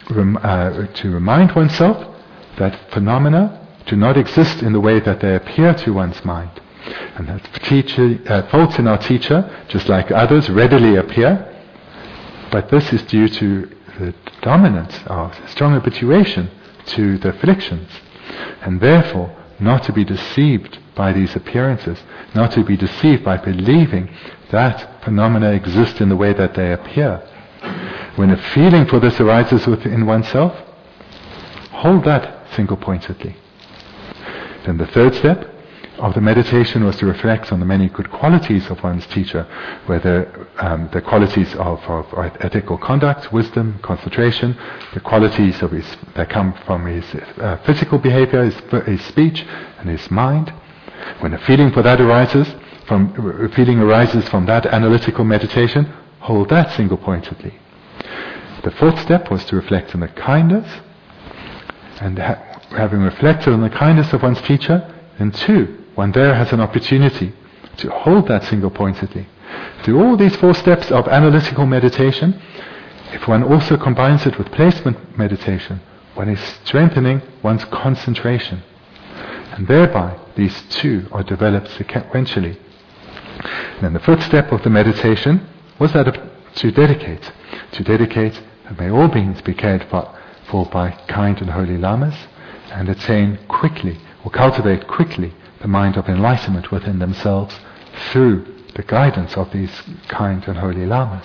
remind oneself that phenomena do not exist in the way that they appear to one's mind. And that faults in our teacher, just like others, readily appear. But this is due to the dominance, our strong habituation to the afflictions. And therefore, not to be deceived by these appearances, not to be deceived by believing that phenomena exist in the way that they appear. When a feeling for this arises within oneself, hold that single-pointedly. Then the third step of the meditation was to reflect on the many good qualities of one's teacher, whether the qualities of ethical conduct, wisdom, concentration, the qualities that come from his physical behavior, his speech, and his mind. When a feeling for that arises from that analytical meditation, hold that single-pointedly. The fourth step was to reflect on the kindness, and having reflected on the kindness of one's teacher, then too, one there has an opportunity to hold that single-pointedly. Through all these 4 steps of analytical meditation, if one also combines it with placement meditation, one is strengthening one's concentration. And thereby, these 2 are developed sequentially. And then the 5th step of the meditation was that to dedicate. To dedicate that may all beings be cared for by kind and holy lamas, and attain quickly, or cultivate quickly, the mind of enlightenment within themselves through the guidance of these kind and holy lamas.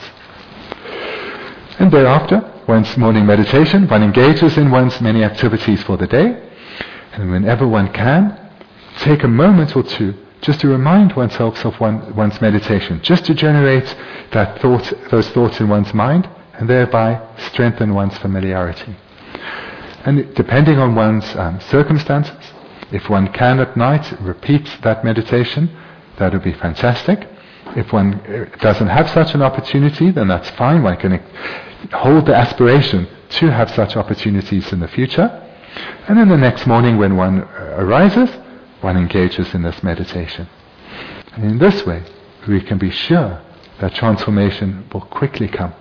And thereafter, one's morning meditation, one engages in one's many activities for the day, and whenever one can, take a moment or 2 just to remind oneself of one's meditation, just to generate those thoughts in one's mind, and thereby strengthen one's familiarity. And depending on one's circumstances, if one can at night repeat that meditation, that would be fantastic. If one doesn't have such an opportunity, then that's fine. One can hold the aspiration to have such opportunities in the future. And then the next morning when one arises, one engages in this meditation. And in this way, we can be sure that transformation will quickly come.